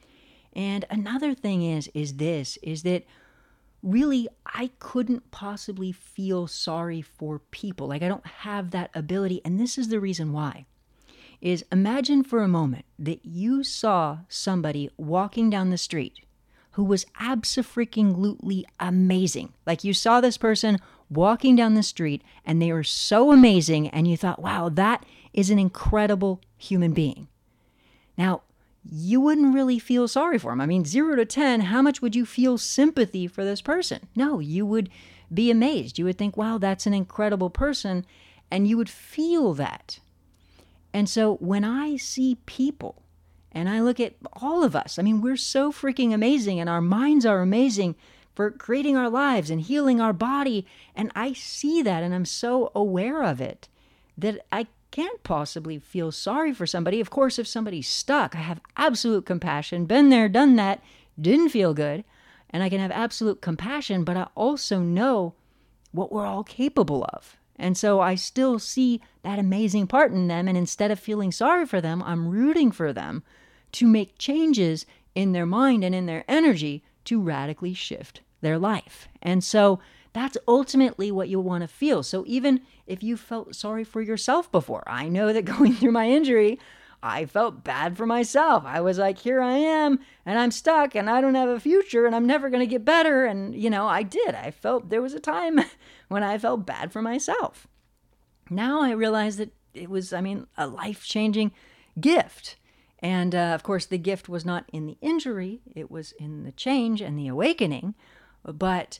And another thing is that really I couldn't possibly feel sorry for people. Like I don't have that ability. And this is the reason why. Is imagine for a moment that you saw somebody walking down the street who was abso-freaking-lutely amazing. Like you saw this person walking down the street and they were so amazing and you thought, wow, that is an incredible human being. Now, you wouldn't really feel sorry for him. I mean, 0 to 10, how much would you feel sympathy for this person? No, you would be amazed. You would think, wow, that's an incredible person, and you would feel that. And so when I see people, and I look at all of us, I mean, we're so freaking amazing, and our minds are amazing for creating our lives and healing our body, and I see that, and I'm so aware of it, that I can't possibly feel sorry for somebody. Of course, if somebody's stuck, I have absolute compassion, been there, done that, didn't feel good, and I can have absolute compassion, but I also know what we're all capable of. And so I still see that amazing part in them, and instead of feeling sorry for them, I'm rooting for them to make changes in their mind and in their energy to radically shift their life. And so that's ultimately what you'll want to feel. So even if you felt sorry for yourself before, I know that going through my injury, I felt bad for myself. I was like, here I am, and I'm stuck, and I don't have a future, and I'm never going to get better. And, I did. I felt there was a time when I felt bad for myself. Now I realize that it was, a life-changing gift. And, of course, the gift was not in the injury. It was in the change and the awakening. But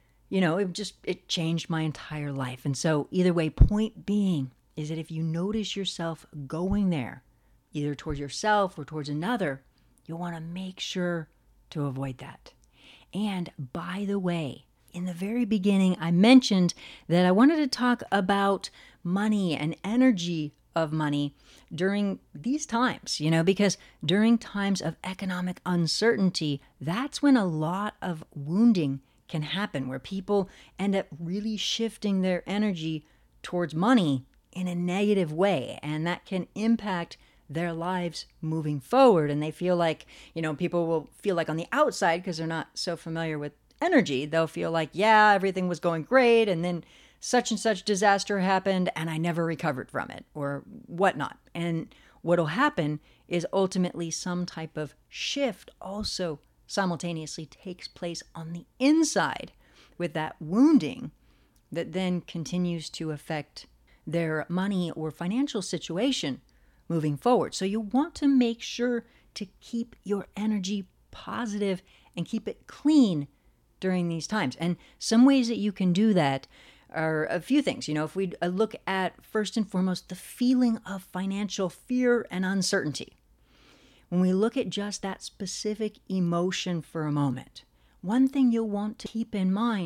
it changed my entire life. And so either way, point being is that if you notice yourself going there, either towards yourself or towards another, you'll want to make sure to avoid that. And by the way, in the very beginning, I mentioned that I wanted to talk about money and energy of money during these times, because during times of economic uncertainty, that's when a lot of wounding can happen, where people end up really shifting their energy towards money in a negative way. And that can impact their lives moving forward. And they feel like, people will feel like on the outside, because they're not so familiar with energy, they'll feel like, yeah, everything was going great. And then such and such disaster happened and I never recovered from it or whatnot. And what'll happen is ultimately some type of shift also simultaneously takes place on the inside with that wounding that then continues to affect their money or financial situation moving forward. So you want to make sure to keep your energy positive and keep it clean during these times. And some ways that you can do that are a few things. If we look at first and foremost the feeling of financial fear and uncertainty. When we look at just that specific emotion for a moment, one thing you'll want to keep in mind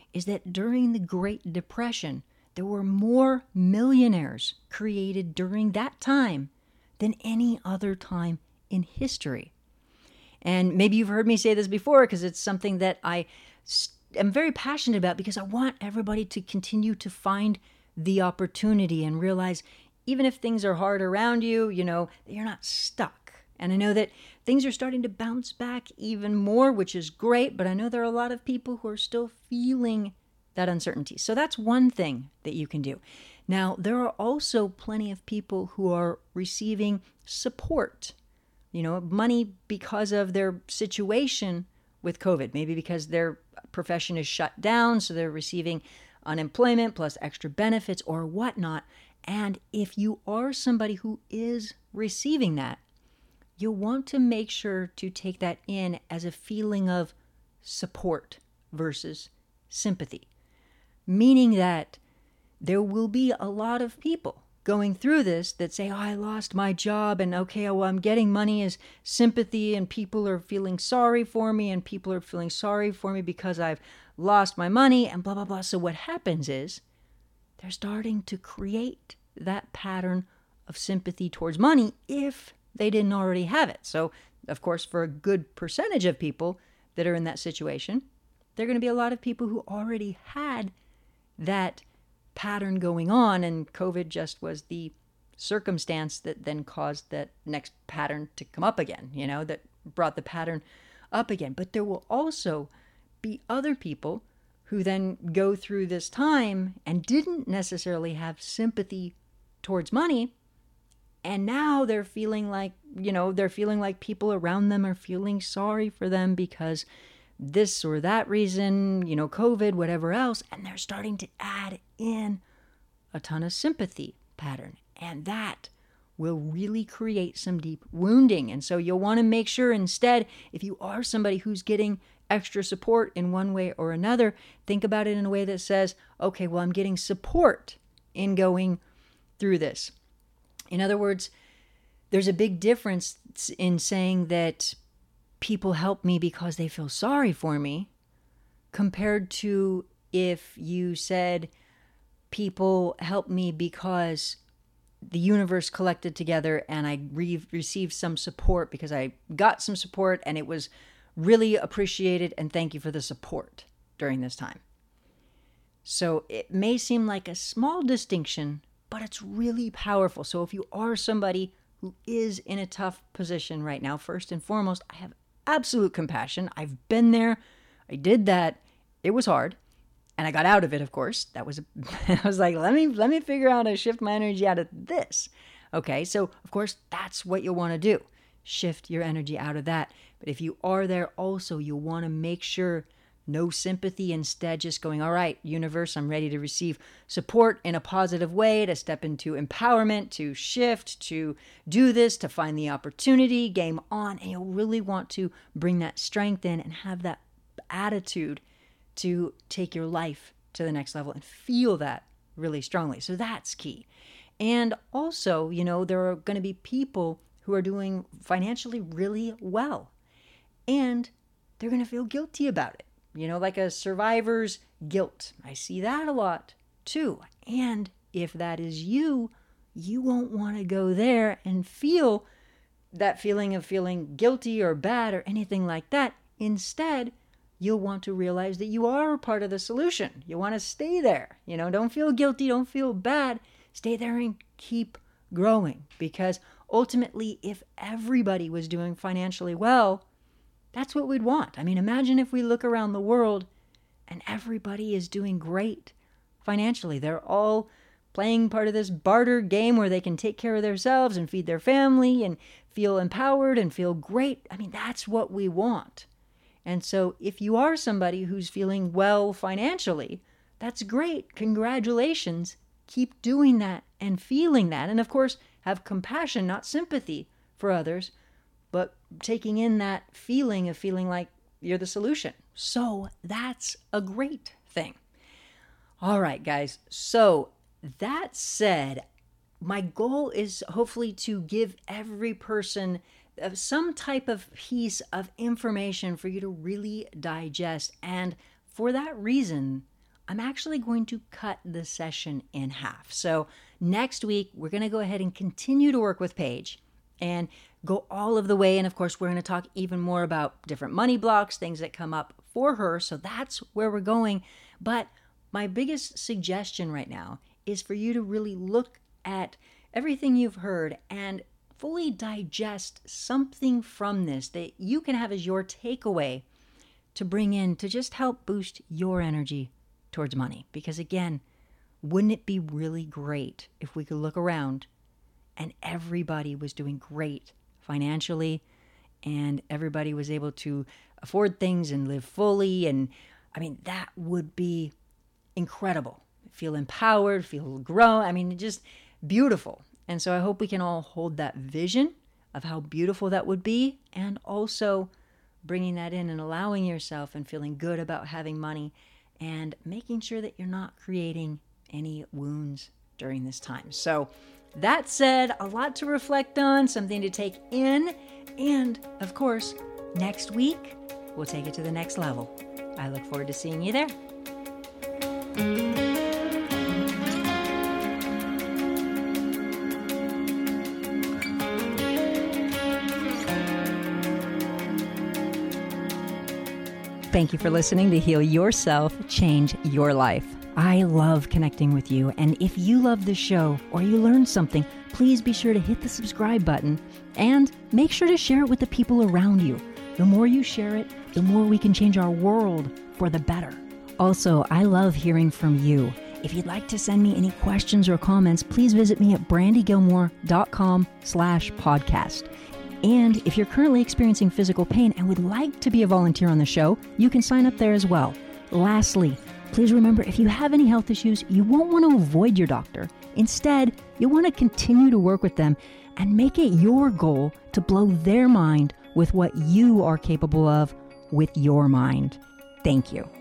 is that during the Great Depression, there were more millionaires created during that time than any other time in history. And maybe you've heard me say this before because it's something that I am very passionate about, because I want everybody to continue to find the opportunity and realize even if things are hard around you, you're not stuck. And I know that things are starting to bounce back even more, which is great, but I know there are a lot of people who are still feeling that uncertainty. So that's one thing that you can do. Now, there are also plenty of people who are receiving support, money because of their situation with COVID, maybe because their profession is shut down, so they're receiving unemployment plus extra benefits or whatnot. And if you are somebody who is receiving that, you'll want to make sure to take that in as a feeling of support versus sympathy, meaning that there will be a lot of people going through this that say, oh, I lost my job, and okay, well, I'm getting money as sympathy, and people are feeling sorry for me, and people are feeling sorry for me because I've lost my money, and blah, blah, blah. So what happens is they're starting to create that pattern of sympathy towards money if they didn't already have it. So, of course, for a good percentage of people that are in that situation, there are going to be a lot of people who already had that pattern going on, and COVID just was the circumstance that then caused that next pattern to come up again, that brought the pattern up again. But there will also be other people who then go through this time and didn't necessarily have sympathy towards money, and now they're feeling like, people around them are feeling sorry for them because this or that reason, COVID, whatever else, and they're starting to add in a ton of sympathy pattern. And that will really create some deep wounding. And so you'll want to make sure instead, if you are somebody who's getting extra support in one way or another, think about it in a way that says, okay, well, I'm getting support in going through this. In other words, there's a big difference in saying that people help me because they feel sorry for me, compared to if you said people help me because the universe collected together and I received some support because I got some support and it was really appreciated, and thank you for the support during this time. So it may seem like a small distinction, but it's really powerful. So if you are somebody who is in a tough position right now, first and foremost, I have absolute compassion. I've been there. I did that. It was hard. And I got out of it, of course. I was like, let me figure out how to shift my energy out of this. Okay, so of course, that's what you'll want to do. Shift your energy out of that. But if you are there also, you'll want to make sure no sympathy, instead just going, all right, universe, I'm ready to receive support in a positive way, to step into empowerment, to shift, to do this, to find the opportunity, game on. And you'll really want to bring that strength in and have that attitude to take your life to the next level and feel that really strongly. So that's key. And also, there are going to be people who are doing financially really well, and they're going to feel guilty about it. Like a survivor's guilt. I see that a lot too. And if that is you, you won't want to go there and feel that feeling of feeling guilty or bad or anything like that. Instead, you'll want to realize that you are part of the solution. You want to stay there. Don't feel guilty, don't feel bad. Stay there and keep growing. Because ultimately, if everybody was doing financially well, that's what we'd want. I mean, imagine if we look around the world and everybody is doing great financially. They're all playing part of this barter game where they can take care of themselves and feed their family and feel empowered and feel great. I mean, that's what we want. And so if you are somebody who's feeling well financially, that's great. Congratulations. Keep doing that and feeling that. And of course, have compassion, not sympathy for others, but taking in that feeling of feeling like you're the solution. So that's a great thing. All right, guys. So that said, my goal is hopefully to give every person some type of piece of information for you to really digest. And for that reason, I'm actually going to cut the session in half. So next week, we're going to go ahead and continue to work with Paige and go all of the way. And of course, we're going to talk even more about different money blocks, things that come up for her. So that's where we're going. But my biggest suggestion right now is for you to really look at everything you've heard and fully digest something from this that you can have as your takeaway to bring in to just help boost your energy towards money. Because again, wouldn't it be really great if we could look around and everybody was doing great financially and everybody was able to afford things and live fully? And I mean, that would be incredible. Feel empowered, feel grown. I mean, just beautiful. And so I hope we can all hold that vision of how beautiful that would be, and also bringing that in and allowing yourself and feeling good about having money and making sure that you're not creating any wounds during this time. So that said, a lot to reflect on, something to take in. And of course, next week, we'll take it to the next level. I look forward to seeing you there. Thank you for listening to Heal Yourself, Change Your Life. I love connecting with you, and if you love this show or you learned something, please be sure to hit the subscribe button and make sure to share it with the people around you. The more you share it, the more we can change our world for the better. Also, I love hearing from you. If you'd like to send me any questions or comments, please visit me at brandygilmore.com/podcast. And if you're currently experiencing physical pain and would like to be a volunteer on the show, you can sign up there as well. Lastly, please remember, if you have any health issues, you won't want to avoid your doctor. Instead, you'll want to continue to work with them and make it your goal to blow their mind with what you are capable of with your mind. Thank you.